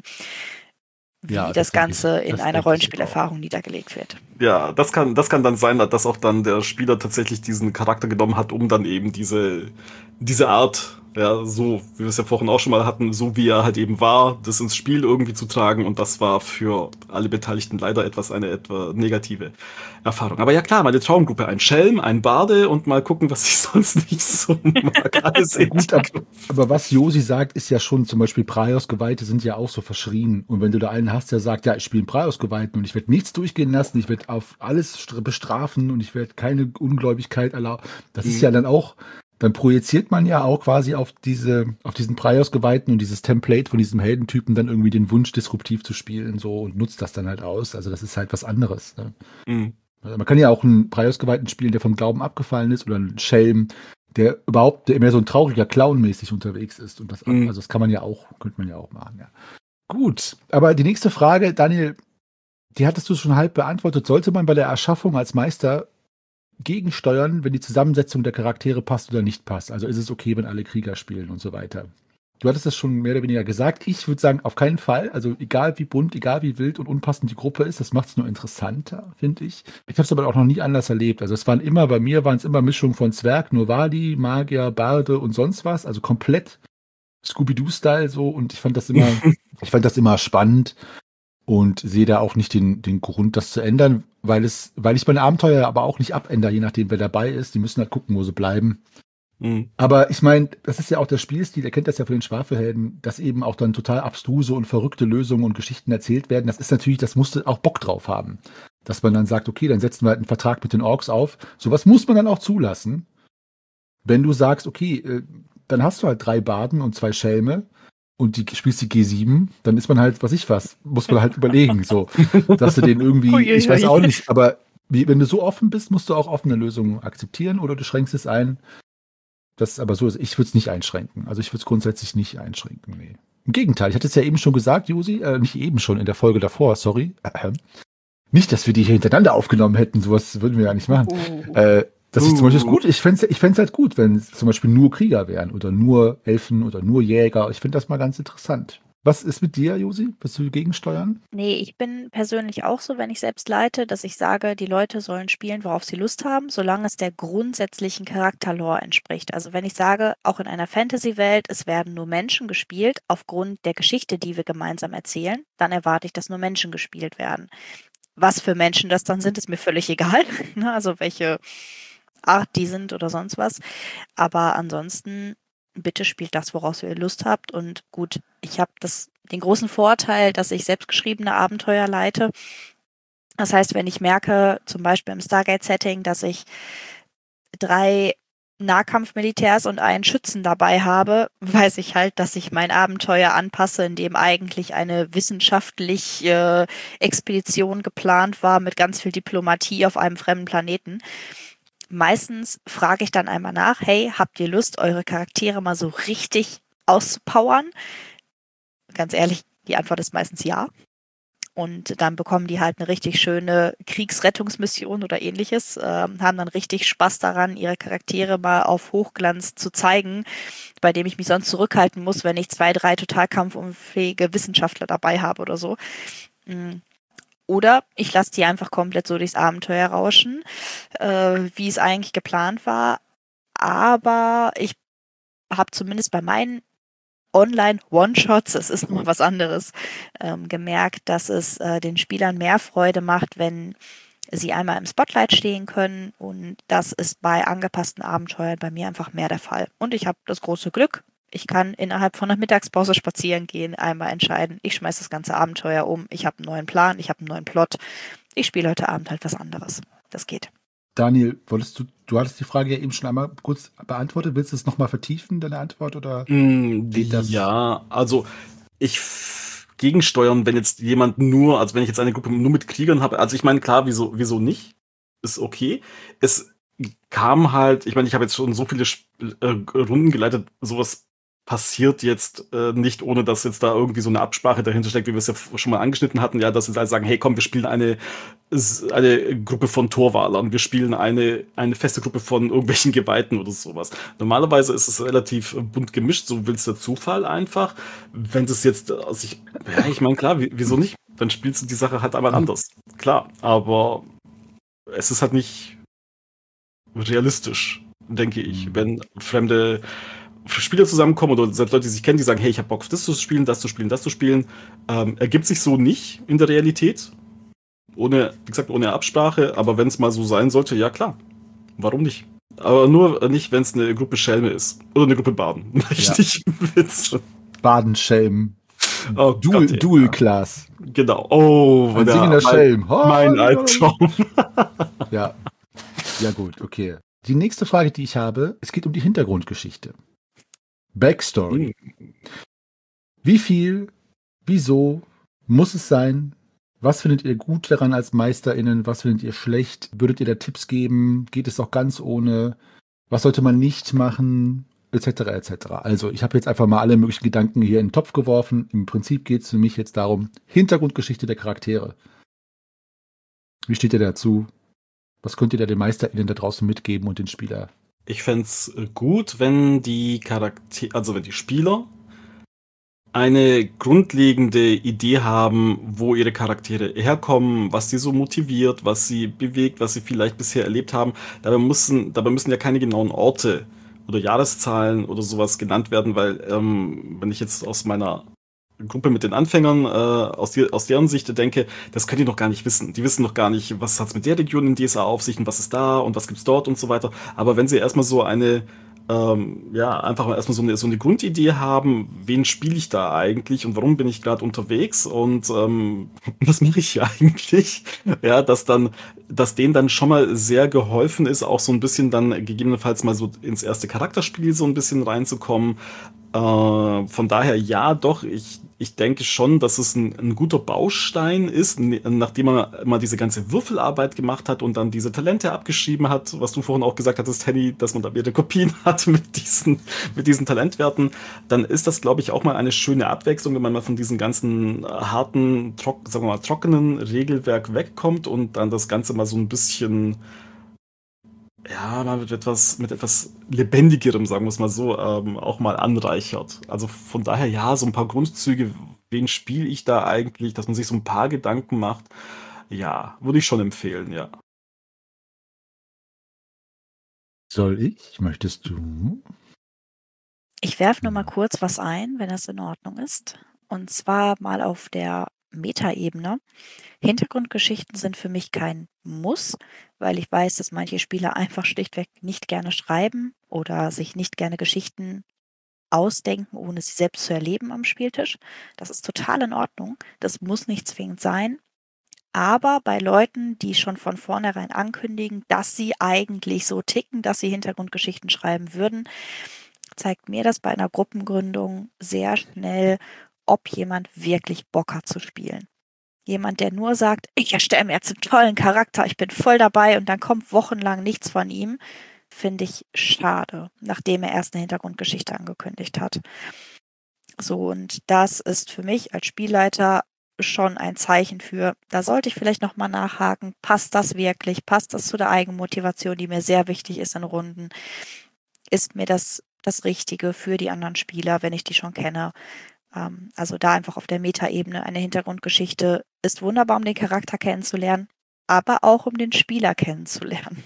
wie Ja, das, das denke ich. Ganze in Das einer denke ich Rollenspielerfahrung niedergelegt wird. Ja, das kann, das kann dann sein, dass auch dann der Spieler tatsächlich diesen Charakter genommen hat, um dann eben diese, diese Art, ja, so wie wir es ja vorhin auch schon mal hatten, so wie er halt eben war, das ins Spiel irgendwie zu tragen. Und das war für alle Beteiligten leider etwas eine etwa negative Erfahrung. Aber ja klar, meine Traumgruppe, ein Schelm, ein Barde und mal gucken, was ich sonst nicht so mag. Alles in Gut, ab- aber was Josi sagt, ist ja schon, zum Beispiel Praios-Geweihte sind ja auch so verschrien. Und wenn du da einen hast, der sagt, ja, ich spiele einen Praios-Geweihten und ich werde nichts durchgehen lassen, ich werde auf alles str- bestrafen und ich werde keine Ungläubigkeit erlauben. Das ist Mhm. ja dann auch, dann projiziert man ja auch quasi auf diese, auf diesen Praios-Geweihten und dieses Template von diesem Heldentypen dann irgendwie den Wunsch, disruptiv zu spielen, so, und nutzt das dann halt aus. Also das ist halt was anderes. Ne? Mhm. Also man kann ja auch einen Praios-Geweihten spielen, der vom Glauben abgefallen ist, oder einen Schelm, der überhaupt, der mehr so ein trauriger Clown-mäßig unterwegs ist. Und das, Mhm. also das kann man ja auch, könnte man ja auch machen, ja. Gut, aber die nächste Frage, Daniel, die hattest du schon halb beantwortet. Sollte man bei der Erschaffung als Meister gegensteuern, wenn die Zusammensetzung der Charaktere passt oder nicht passt? Also ist es okay, wenn alle Krieger spielen und so weiter? Du hattest das schon mehr oder weniger gesagt. Ich würde sagen, auf keinen Fall. Also egal wie bunt, egal wie wild und unpassend die Gruppe ist, das macht es nur interessanter, finde ich. Ich habe es aber auch noch nie anders erlebt. Also es waren immer, bei mir waren es immer Mischungen von Zwerg, Novali, Magier, Barde und sonst was. Also komplett Scooby-Doo-Style so. Und ich fand das immer, ich fand das immer spannend und sehe da auch nicht den, den Grund, das zu ändern, weil es, weil ich meine Abenteuer aber auch nicht abändere, je nachdem, wer dabei ist. Die müssen halt gucken, wo sie bleiben. Mhm. Aber ich meine, das ist ja auch der Spielstil, ihr kennt das ja von den Schwafelhelden, dass eben auch dann total abstruse und verrückte Lösungen und Geschichten erzählt werden. Das ist natürlich, das musste auch Bock drauf haben. Dass man dann sagt, okay, dann setzen wir halt einen Vertrag mit den Orks auf. Sowas muss man dann auch zulassen. Wenn du sagst, okay, äh, dann hast du halt drei Baden und zwei Schelme und die spielst die G sieben, dann ist man halt, was ich was, muss man halt überlegen, so, dass du den irgendwie, Uiuiui. ich weiß auch nicht, aber wie, wenn du so offen bist, musst du auch offene Lösungen akzeptieren oder du schränkst es ein. Das ist aber so, ich würde es nicht einschränken. Also ich würde es grundsätzlich nicht einschränken. Nee. Im Gegenteil, ich hatte es ja eben schon gesagt, Josi, äh, nicht eben schon, in der Folge davor, sorry. Äh, nicht, dass wir die hier hintereinander aufgenommen hätten, sowas würden wir ja nicht machen. Äh, das ist zum Beispiel gut, ich fände es ich fänd's halt gut, wenn es zum Beispiel nur Krieger wären oder nur Elfen oder nur Jäger. Ich finde das mal ganz interessant. Was ist mit dir, Josi? Willst du gegensteuern? Nee, ich bin persönlich auch so, wenn ich selbst leite, dass ich sage, die Leute sollen spielen, worauf sie Lust haben, solange es der grundsätzlichen Charakterlore entspricht. Also wenn ich sage, auch in einer Fantasy-Welt, es werden nur Menschen gespielt, aufgrund der Geschichte, die wir gemeinsam erzählen, dann erwarte ich, dass nur Menschen gespielt werden. Was für Menschen das dann sind, ist mir völlig egal. Ne, also welche Art die sind oder sonst was. Aber ansonsten, bitte spielt das, woraus ihr Lust habt. Und gut, ich habe das den großen Vorteil, dass ich selbstgeschriebene Abenteuer leite. Das heißt, wenn ich merke, zum Beispiel im Stargate-Setting, dass ich drei Nahkampfmilitärs und einen Schützen dabei habe, weiß ich halt, dass ich mein Abenteuer anpasse, in dem eigentlich eine wissenschaftliche Expedition geplant war mit ganz viel Diplomatie auf einem fremden Planeten. Meistens frage ich dann einmal nach, hey, habt ihr Lust, eure Charaktere mal so richtig auszupowern? Ganz ehrlich, die Antwort ist meistens ja. Und dann bekommen die halt eine richtig schöne Kriegsrettungsmission oder ähnliches, äh, haben dann richtig Spaß daran, ihre Charaktere mal auf Hochglanz zu zeigen, bei dem ich mich sonst zurückhalten muss, wenn ich zwei, drei total kampfunfähige Wissenschaftler dabei habe oder so. Oder ich lasse die einfach komplett so durchs Abenteuer rauschen, äh, wie es eigentlich geplant war. Aber ich habe zumindest bei meinen Online-One-Shots, es ist noch was anderes, ähm, gemerkt, dass es äh, den Spielern mehr Freude macht, wenn sie einmal im Spotlight stehen können, und das ist bei angepassten Abenteuern bei mir einfach mehr der Fall. Und ich habe das große Glück, ich kann innerhalb von einer Mittagspause spazieren gehen, einmal entscheiden, ich schmeiße das ganze Abenteuer um, ich habe einen neuen Plan, ich habe einen neuen Plot, ich spiele heute Abend halt was anderes. Das geht. Daniel, wolltest du, du hattest die Frage ja eben schon einmal kurz beantwortet. Willst du es nochmal vertiefen, deine Antwort? Oder Mm, geht das? Ja, also ich f- gegensteuern, wenn jetzt jemand nur, also wenn ich jetzt eine Gruppe nur mit Kriegern habe, also ich meine, klar, wieso, wieso nicht? Ist okay. Es kam halt, ich meine, ich habe jetzt schon so viele Sp- äh, Runden geleitet, sowas passiert jetzt äh, nicht, ohne dass jetzt da irgendwie so eine Absprache dahinter steckt, wie wir es ja f- schon mal angeschnitten hatten, ja, dass jetzt alle sagen, hey komm, wir spielen eine, s- eine Gruppe von Torwalern, wir spielen eine, eine feste Gruppe von irgendwelchen Geweihten oder sowas. Normalerweise ist es relativ äh, bunt gemischt, so will es der Zufall einfach. Wenn das jetzt, also ich, ja, ich meine, klar, wie- wieso nicht? Dann spielst du die Sache halt einmal anders. Klar, aber es ist halt nicht realistisch, denke ich, Mhm. wenn fremde Spieler zusammenkommen oder selbst Leute, die sich kennen, die sagen, hey, ich habe Bock auf das zu spielen, das zu spielen, das zu spielen, ähm, ergibt sich so nicht in der Realität. Ohne, wie gesagt, ohne Absprache, aber wenn es mal so sein sollte, ja klar. Warum nicht? Aber nur nicht, wenn es eine Gruppe Schelme ist. Oder eine Gruppe Baden. Richtig Witz. Badenschelm. Oh Dual, Gott, ja. Dual Class. Genau. Oh, Ein der- singender mein, Schelm. mein Albtraum. Ja. Ja, gut, okay. Die nächste Frage, die ich habe, es geht um die Hintergrundgeschichte. Backstory. Wie viel, wieso muss es sein? Was findet ihr gut daran als MeisterInnen? Was findet ihr schlecht? Würdet ihr da Tipps geben? Geht es auch ganz ohne? Was sollte man nicht machen? Etc. et cetera. Also, ich habe jetzt einfach mal alle möglichen Gedanken hier in den Topf geworfen. Im Prinzip geht es für mich jetzt darum, Hintergrundgeschichte der Charaktere. Wie steht ihr dazu? Was könnt ihr da den MeisterInnen da draußen mitgeben und den Spieler? Ich fände es gut, wenn die Charaktere, also wenn die Spieler eine grundlegende Idee haben, wo ihre Charaktere herkommen, was sie so motiviert, was sie bewegt, was sie vielleicht bisher erlebt haben. Dabei müssen, dabei müssen ja keine genauen Orte oder Jahreszahlen oder sowas genannt werden, weil ähm, wenn ich jetzt aus meiner Gruppe mit den Anfängern äh, aus, die, aus deren Sicht denke, das können die noch gar nicht wissen. Die wissen noch gar nicht, was hat's mit der Region in D S A auf sich und was ist da und was gibt's dort und so weiter. Aber wenn sie erstmal so eine ähm, ja, einfach mal erstmal so eine, so eine Grundidee haben, wen spiele ich da eigentlich und warum bin ich gerade unterwegs und ähm, was mache ich hier eigentlich? Ja, dass dann, dass denen dann schon mal sehr geholfen ist, auch so ein bisschen dann gegebenenfalls mal so ins erste Charakterspiel so ein bisschen reinzukommen. Äh, von daher, ja, doch, ich, ich denke schon, dass es ein, ein guter Baustein ist, n- nachdem man mal diese ganze Würfelarbeit gemacht hat und dann diese Talente abgeschrieben hat, was du vorhin auch gesagt hattest, Henny, dass man da mehrere Kopien hat mit diesen, mit diesen Talentwerten, dann ist das, glaube ich, auch mal eine schöne Abwechslung, wenn man mal von diesem ganzen äh, harten, trock, sagen wir mal, trockenen Regelwerk wegkommt und dann das Ganze mal so ein bisschen ja, mal mit etwas, mit etwas Lebendigerem, sagen wir es mal so, ähm, auch mal anreichert. Also von daher, ja, so ein paar Grundzüge, wen spiele ich da eigentlich, dass man sich so ein paar Gedanken macht, ja, würde ich schon empfehlen, ja. Soll ich? Möchtest du? Ich werfe nur mal kurz was ein, wenn das in Ordnung ist. Und zwar mal auf der Metaebene. Hintergrundgeschichten sind für mich kein Muss, weil ich weiß, dass manche Spieler einfach schlichtweg nicht gerne schreiben oder sich nicht gerne Geschichten ausdenken, ohne sie selbst zu erleben am Spieltisch. Das ist total in Ordnung. Das muss nicht zwingend sein. Aber bei Leuten, die schon von vornherein ankündigen, dass sie eigentlich so ticken, dass sie Hintergrundgeschichten schreiben würden, zeigt mir das bei einer Gruppengründung sehr schnell, ob jemand wirklich Bock hat zu spielen. Jemand, der nur sagt, ich erstelle mir jetzt einen tollen Charakter, ich bin voll dabei und dann kommt wochenlang nichts von ihm, finde ich schade, nachdem er erst eine Hintergrundgeschichte angekündigt hat. So, und das ist für mich als Spielleiter schon ein Zeichen für, da sollte ich vielleicht nochmal nachhaken, passt das wirklich, passt das zu der Eigenmotivation, die mir sehr wichtig ist in Runden, ist mir das das Richtige für die anderen Spieler, wenn ich die schon kenne. Ähm, also da einfach auf der Metaebene eine Hintergrundgeschichte ist wunderbar, um den Charakter kennenzulernen, aber auch um den Spieler kennenzulernen.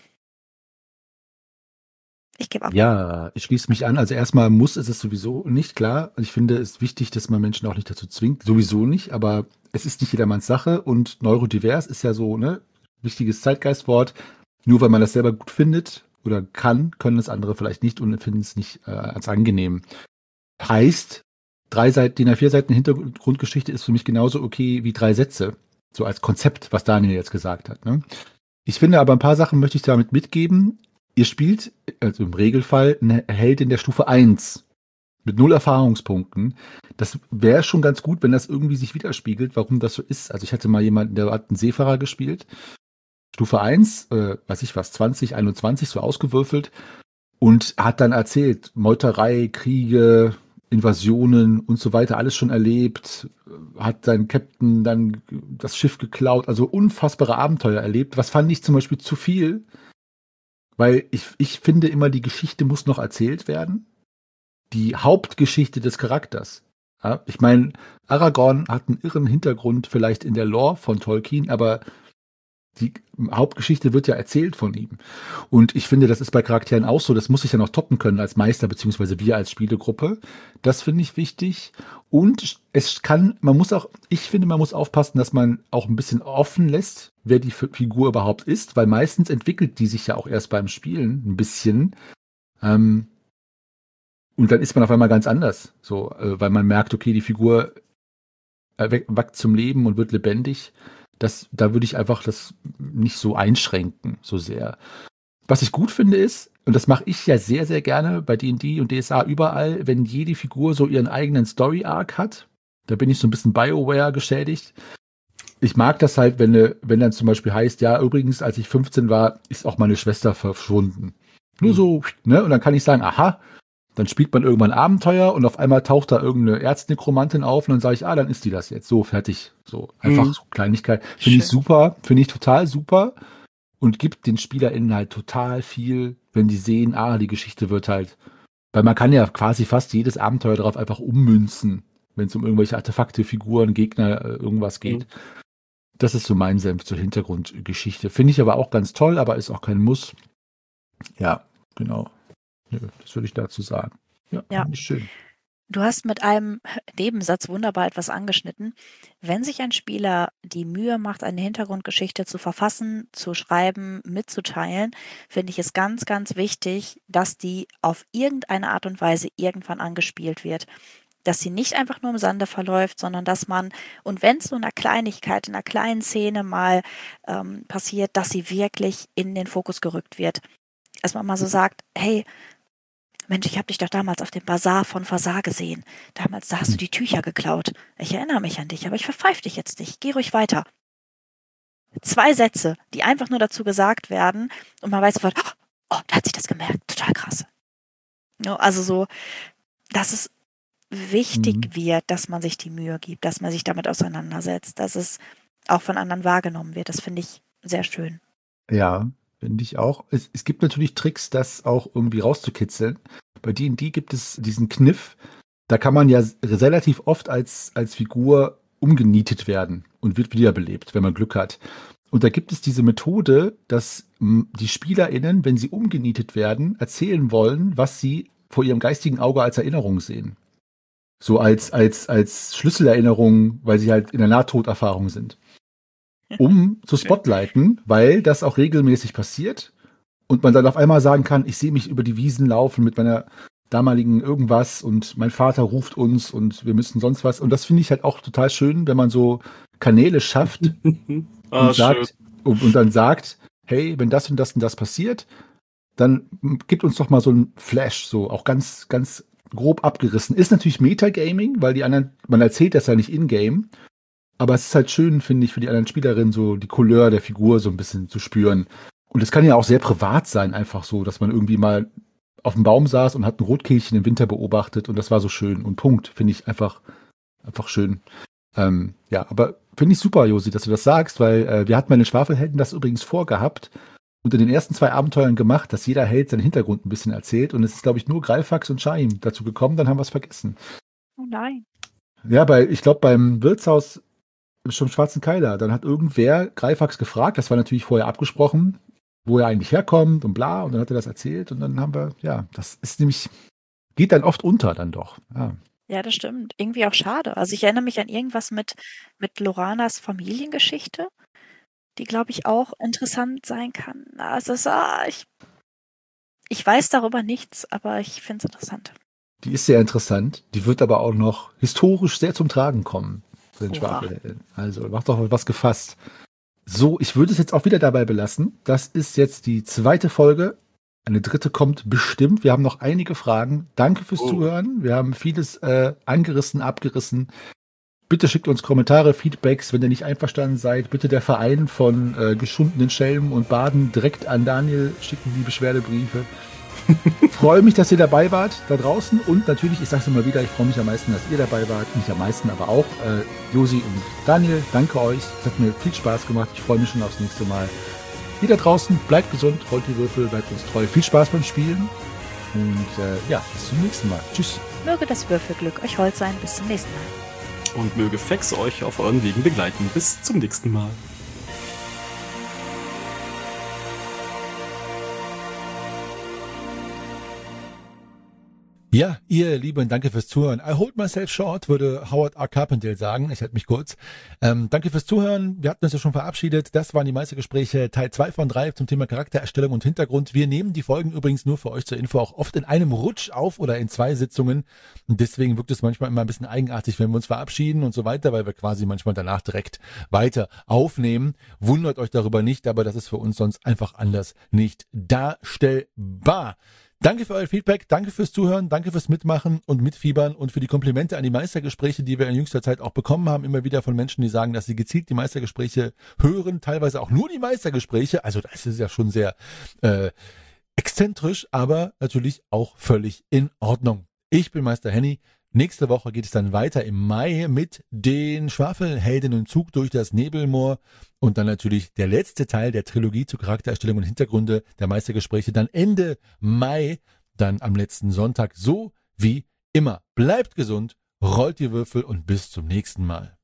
Ich gebe ab. Ja, ich schließe mich an. Also erstmal muss es es sowieso nicht, klar. Ich finde es wichtig, dass man Menschen auch nicht dazu zwingt. Sowieso nicht, aber es ist nicht jedermanns Sache und neurodivers ist ja so, ne, wichtiges Zeitgeistwort. Nur weil man das selber gut findet oder kann, können das andere vielleicht nicht und finden es nicht äh, als angenehm. Heißt, drei Seiten, D I N A vier Seiten Hintergrundgeschichte ist für mich genauso okay wie drei Sätze. So als Konzept, was Daniel jetzt gesagt hat. Ne? Ich finde aber ein paar Sachen möchte ich damit mitgeben. Ihr spielt, also im Regelfall, eine Heldin der Stufe eins mit null Erfahrungspunkten. Das wäre schon ganz gut, wenn das irgendwie sich widerspiegelt, warum das so ist. Also ich hatte mal jemanden, der hat einen Seefahrer gespielt. Stufe eins, äh, weiß ich was, zwanzig, einundzwanzig, so ausgewürfelt. Und hat dann erzählt, Meuterei, Kriege, Invasionen und so weiter, alles schon erlebt. Hat sein Captain dann das Schiff geklaut. Also unfassbare Abenteuer erlebt. Was fand ich zum Beispiel zu viel? Weil ich, ich finde immer, die Geschichte muss noch erzählt werden. Die Hauptgeschichte des Charakters. Ja, ich meine, Aragorn hat einen irren Hintergrund vielleicht in der Lore von Tolkien, aber die Hauptgeschichte wird ja erzählt von ihm. Und ich finde, das ist bei Charakteren auch so. Das muss ich ja noch toppen können als Meister, beziehungsweise wir als Spielegruppe. Das finde ich wichtig. Und es kann, man muss auch, ich finde, man muss aufpassen, dass man auch ein bisschen offen lässt, wer die Figur überhaupt ist, weil meistens entwickelt die sich ja auch erst beim Spielen ein bisschen. Ähm, und dann ist man auf einmal ganz anders. So, äh, weil man merkt, okay, die Figur wackt zum Leben und wird lebendig. Das, da würde ich einfach das nicht so einschränken, so sehr. Was ich gut finde ist, und das mache ich ja sehr, sehr gerne bei D und D und D S A überall, wenn jede Figur so ihren eigenen Story-Arc hat. Da bin ich so ein bisschen BioWare geschädigt. Ich mag das halt, wenn, ne, wenn dann zum Beispiel heißt, ja, übrigens, als ich fünfzehn war, ist auch meine Schwester verschwunden. Nur so, ne? Und dann kann ich sagen, aha, dann spielt man irgendwann ein Abenteuer und auf einmal taucht da irgendeine Erznekromantin auf und dann sage ich, ah, dann ist die das jetzt. So, fertig. So, einfach mhm. so Kleinigkeit. Finde ich super, finde ich total super und gibt den SpielerInnen halt total viel, wenn die sehen, ah, die Geschichte wird halt, weil man kann ja quasi fast jedes Abenteuer darauf einfach ummünzen, wenn es um irgendwelche Artefakte, Figuren, Gegner, irgendwas geht. Mhm. Das ist so mein Senf zur Hintergrundgeschichte. Finde ich aber auch ganz toll, aber ist auch kein Muss. Ja, genau. Ja, das würde ich dazu sagen. Ja, ja. Schön. Du hast mit einem Nebensatz wunderbar etwas angeschnitten. Wenn sich ein Spieler die Mühe macht, eine Hintergrundgeschichte zu verfassen, zu schreiben, mitzuteilen, finde ich es ganz, ganz wichtig, dass die auf irgendeine Art und Weise irgendwann angespielt wird. Dass sie nicht einfach nur im Sande verläuft, sondern dass man, und wenn es so in einer Kleinigkeit, in einer kleinen Szene mal ähm, passiert, dass sie wirklich in den Fokus gerückt wird. Dass man mal so sagt, hey, Mensch, ich habe dich doch damals auf dem Bazar von Fasar gesehen. Damals, da hast du die Tücher geklaut. Ich erinnere mich an dich, aber ich verpfeife dich jetzt nicht. Geh ruhig weiter. Zwei Sätze, die einfach nur dazu gesagt werden und man weiß sofort, oh, da hat sich das gemerkt. Total krass. Also so, dass es wichtig mhm. wird, dass man sich die Mühe gibt, dass man sich damit auseinandersetzt, dass es auch von anderen wahrgenommen wird. Das finde ich sehr schön. Ja, finde ich auch. Es, es gibt natürlich Tricks, das auch irgendwie rauszukitzeln. Bei D und D gibt es diesen Kniff, da kann man ja relativ oft als, als Figur umgenietet werden und wird wiederbelebt, wenn man Glück hat. Und da gibt es diese Methode, dass die SpielerInnen, wenn sie umgenietet werden, erzählen wollen, was sie vor ihrem geistigen Auge als Erinnerung sehen. So als, als, als Schlüsselerinnerung, weil sie halt in der Nahtoderfahrung sind. Um zu spotlighten, weil das auch regelmäßig passiert und man dann auf einmal sagen kann, ich sehe mich über die Wiesen laufen mit meiner damaligen irgendwas und mein Vater ruft uns und wir müssen sonst was. Und das finde ich halt auch total schön, wenn man so Kanäle schafft, Ah, und, sagt, und, und dann sagt, hey, wenn das und das und das passiert, dann gibt uns doch mal so ein Flash, so auch ganz, ganz grob abgerissen. Ist natürlich Metagaming, weil die anderen, man erzählt das ja nicht in-game, aber es ist halt schön, finde ich, für die anderen Spielerinnen so die Couleur der Figur so ein bisschen zu spüren. Und es kann ja auch sehr privat sein, einfach so, dass man irgendwie mal auf dem Baum saß und hat ein Rotkehlchen im Winter beobachtet und das war so schön. Und Punkt, finde ich einfach, einfach schön. Ähm, ja, aber finde ich super, Josi, dass du das sagst, weil äh, wir hatten bei den Schwafelhelden das übrigens vorgehabt und in den ersten zwei Abenteuern gemacht, dass jeder Held seinen Hintergrund ein bisschen erzählt und es ist, glaube ich, nur Greifax und Shaim dazu gekommen, dann haben wir es vergessen. Oh nein. Ja, bei, ich glaube, beim Wirtshaus schon Schwarzen Keiler, dann hat irgendwer Greifax gefragt, das war natürlich vorher abgesprochen, wo er eigentlich herkommt und bla, und dann hat er das erzählt und dann haben wir, ja, das ist nämlich, geht dann oft unter dann doch. Ja, Ja, das stimmt. Irgendwie auch schade. Also ich erinnere mich an irgendwas mit, mit Loranas Familiengeschichte, die, glaube ich, auch interessant sein kann. Also es, ah, ich, ich weiß darüber nichts, aber ich finde es interessant. die ist sehr interessant, die wird aber auch noch historisch sehr zum Tragen kommen, für den Oha. Schwafelhelden. Also macht doch was gefasst. So, ich würde es jetzt auch wieder dabei belassen. Das ist jetzt die zweite Folge. Eine dritte kommt bestimmt. Wir haben noch einige Fragen. Danke fürs Oh. Zuhören. Wir haben vieles äh, angerissen, abgerissen. Bitte schickt uns Kommentare, Feedbacks, wenn ihr nicht einverstanden seid. Bitte der Verein von äh, geschundenen Schelmen und Baden direkt an Daniel schicken die Beschwerdebriefe. Freue mich, dass ihr dabei wart da draußen und natürlich, ich sage es immer wieder, ich freue mich am meisten, dass ihr dabei wart. Nicht am meisten, aber auch äh, Josi und Daniel. Danke euch. Es hat mir viel Spaß gemacht. Ich freue mich schon aufs nächste Mal. Ihr da draußen, bleibt gesund, rollt die Würfel, bleibt uns treu. Viel Spaß beim Spielen und äh, ja, bis zum nächsten Mal. Tschüss. Möge das Würfelglück euch hold sein. Bis zum nächsten Mal. Und möge Fex euch auf euren Wegen begleiten. Bis zum nächsten Mal. Ja, ihr Lieben, danke fürs Zuhören. I hold myself short, würde Howard R. Carpendale sagen. Ich halte mich kurz. Ähm, danke fürs Zuhören. Wir hatten uns ja schon verabschiedet. Das waren die Meistergespräche Teil zwei von drei zum Thema Charaktererstellung und Hintergrund. Wir nehmen die Folgen übrigens nur für euch zur Info auch oft in einem Rutsch auf oder in zwei Sitzungen. Und deswegen wirkt es manchmal immer ein bisschen eigenartig, wenn wir uns verabschieden und so weiter, weil wir quasi manchmal danach direkt weiter aufnehmen. Wundert euch darüber nicht, aber das ist für uns sonst einfach anders nicht darstellbar. Danke für euer Feedback, danke fürs Zuhören, danke fürs Mitmachen und Mitfiebern und für die Komplimente an die Meistergespräche, die wir in jüngster Zeit auch bekommen haben, immer wieder von Menschen, die sagen, dass sie gezielt die Meistergespräche hören, teilweise auch nur die Meistergespräche, also das ist ja schon sehr äh, exzentrisch, aber natürlich auch völlig in Ordnung. Ich bin Meister Henny. Nächste Woche geht es dann weiter im Mai mit den Schwafelhelden im Zug durch das Nebelmoor und dann natürlich der letzte Teil der Trilogie zur Charaktererstellung und Hintergründe der Meistergespräche dann Ende Mai, dann am letzten Sonntag, so wie immer. Bleibt gesund, rollt die Würfel und bis zum nächsten Mal.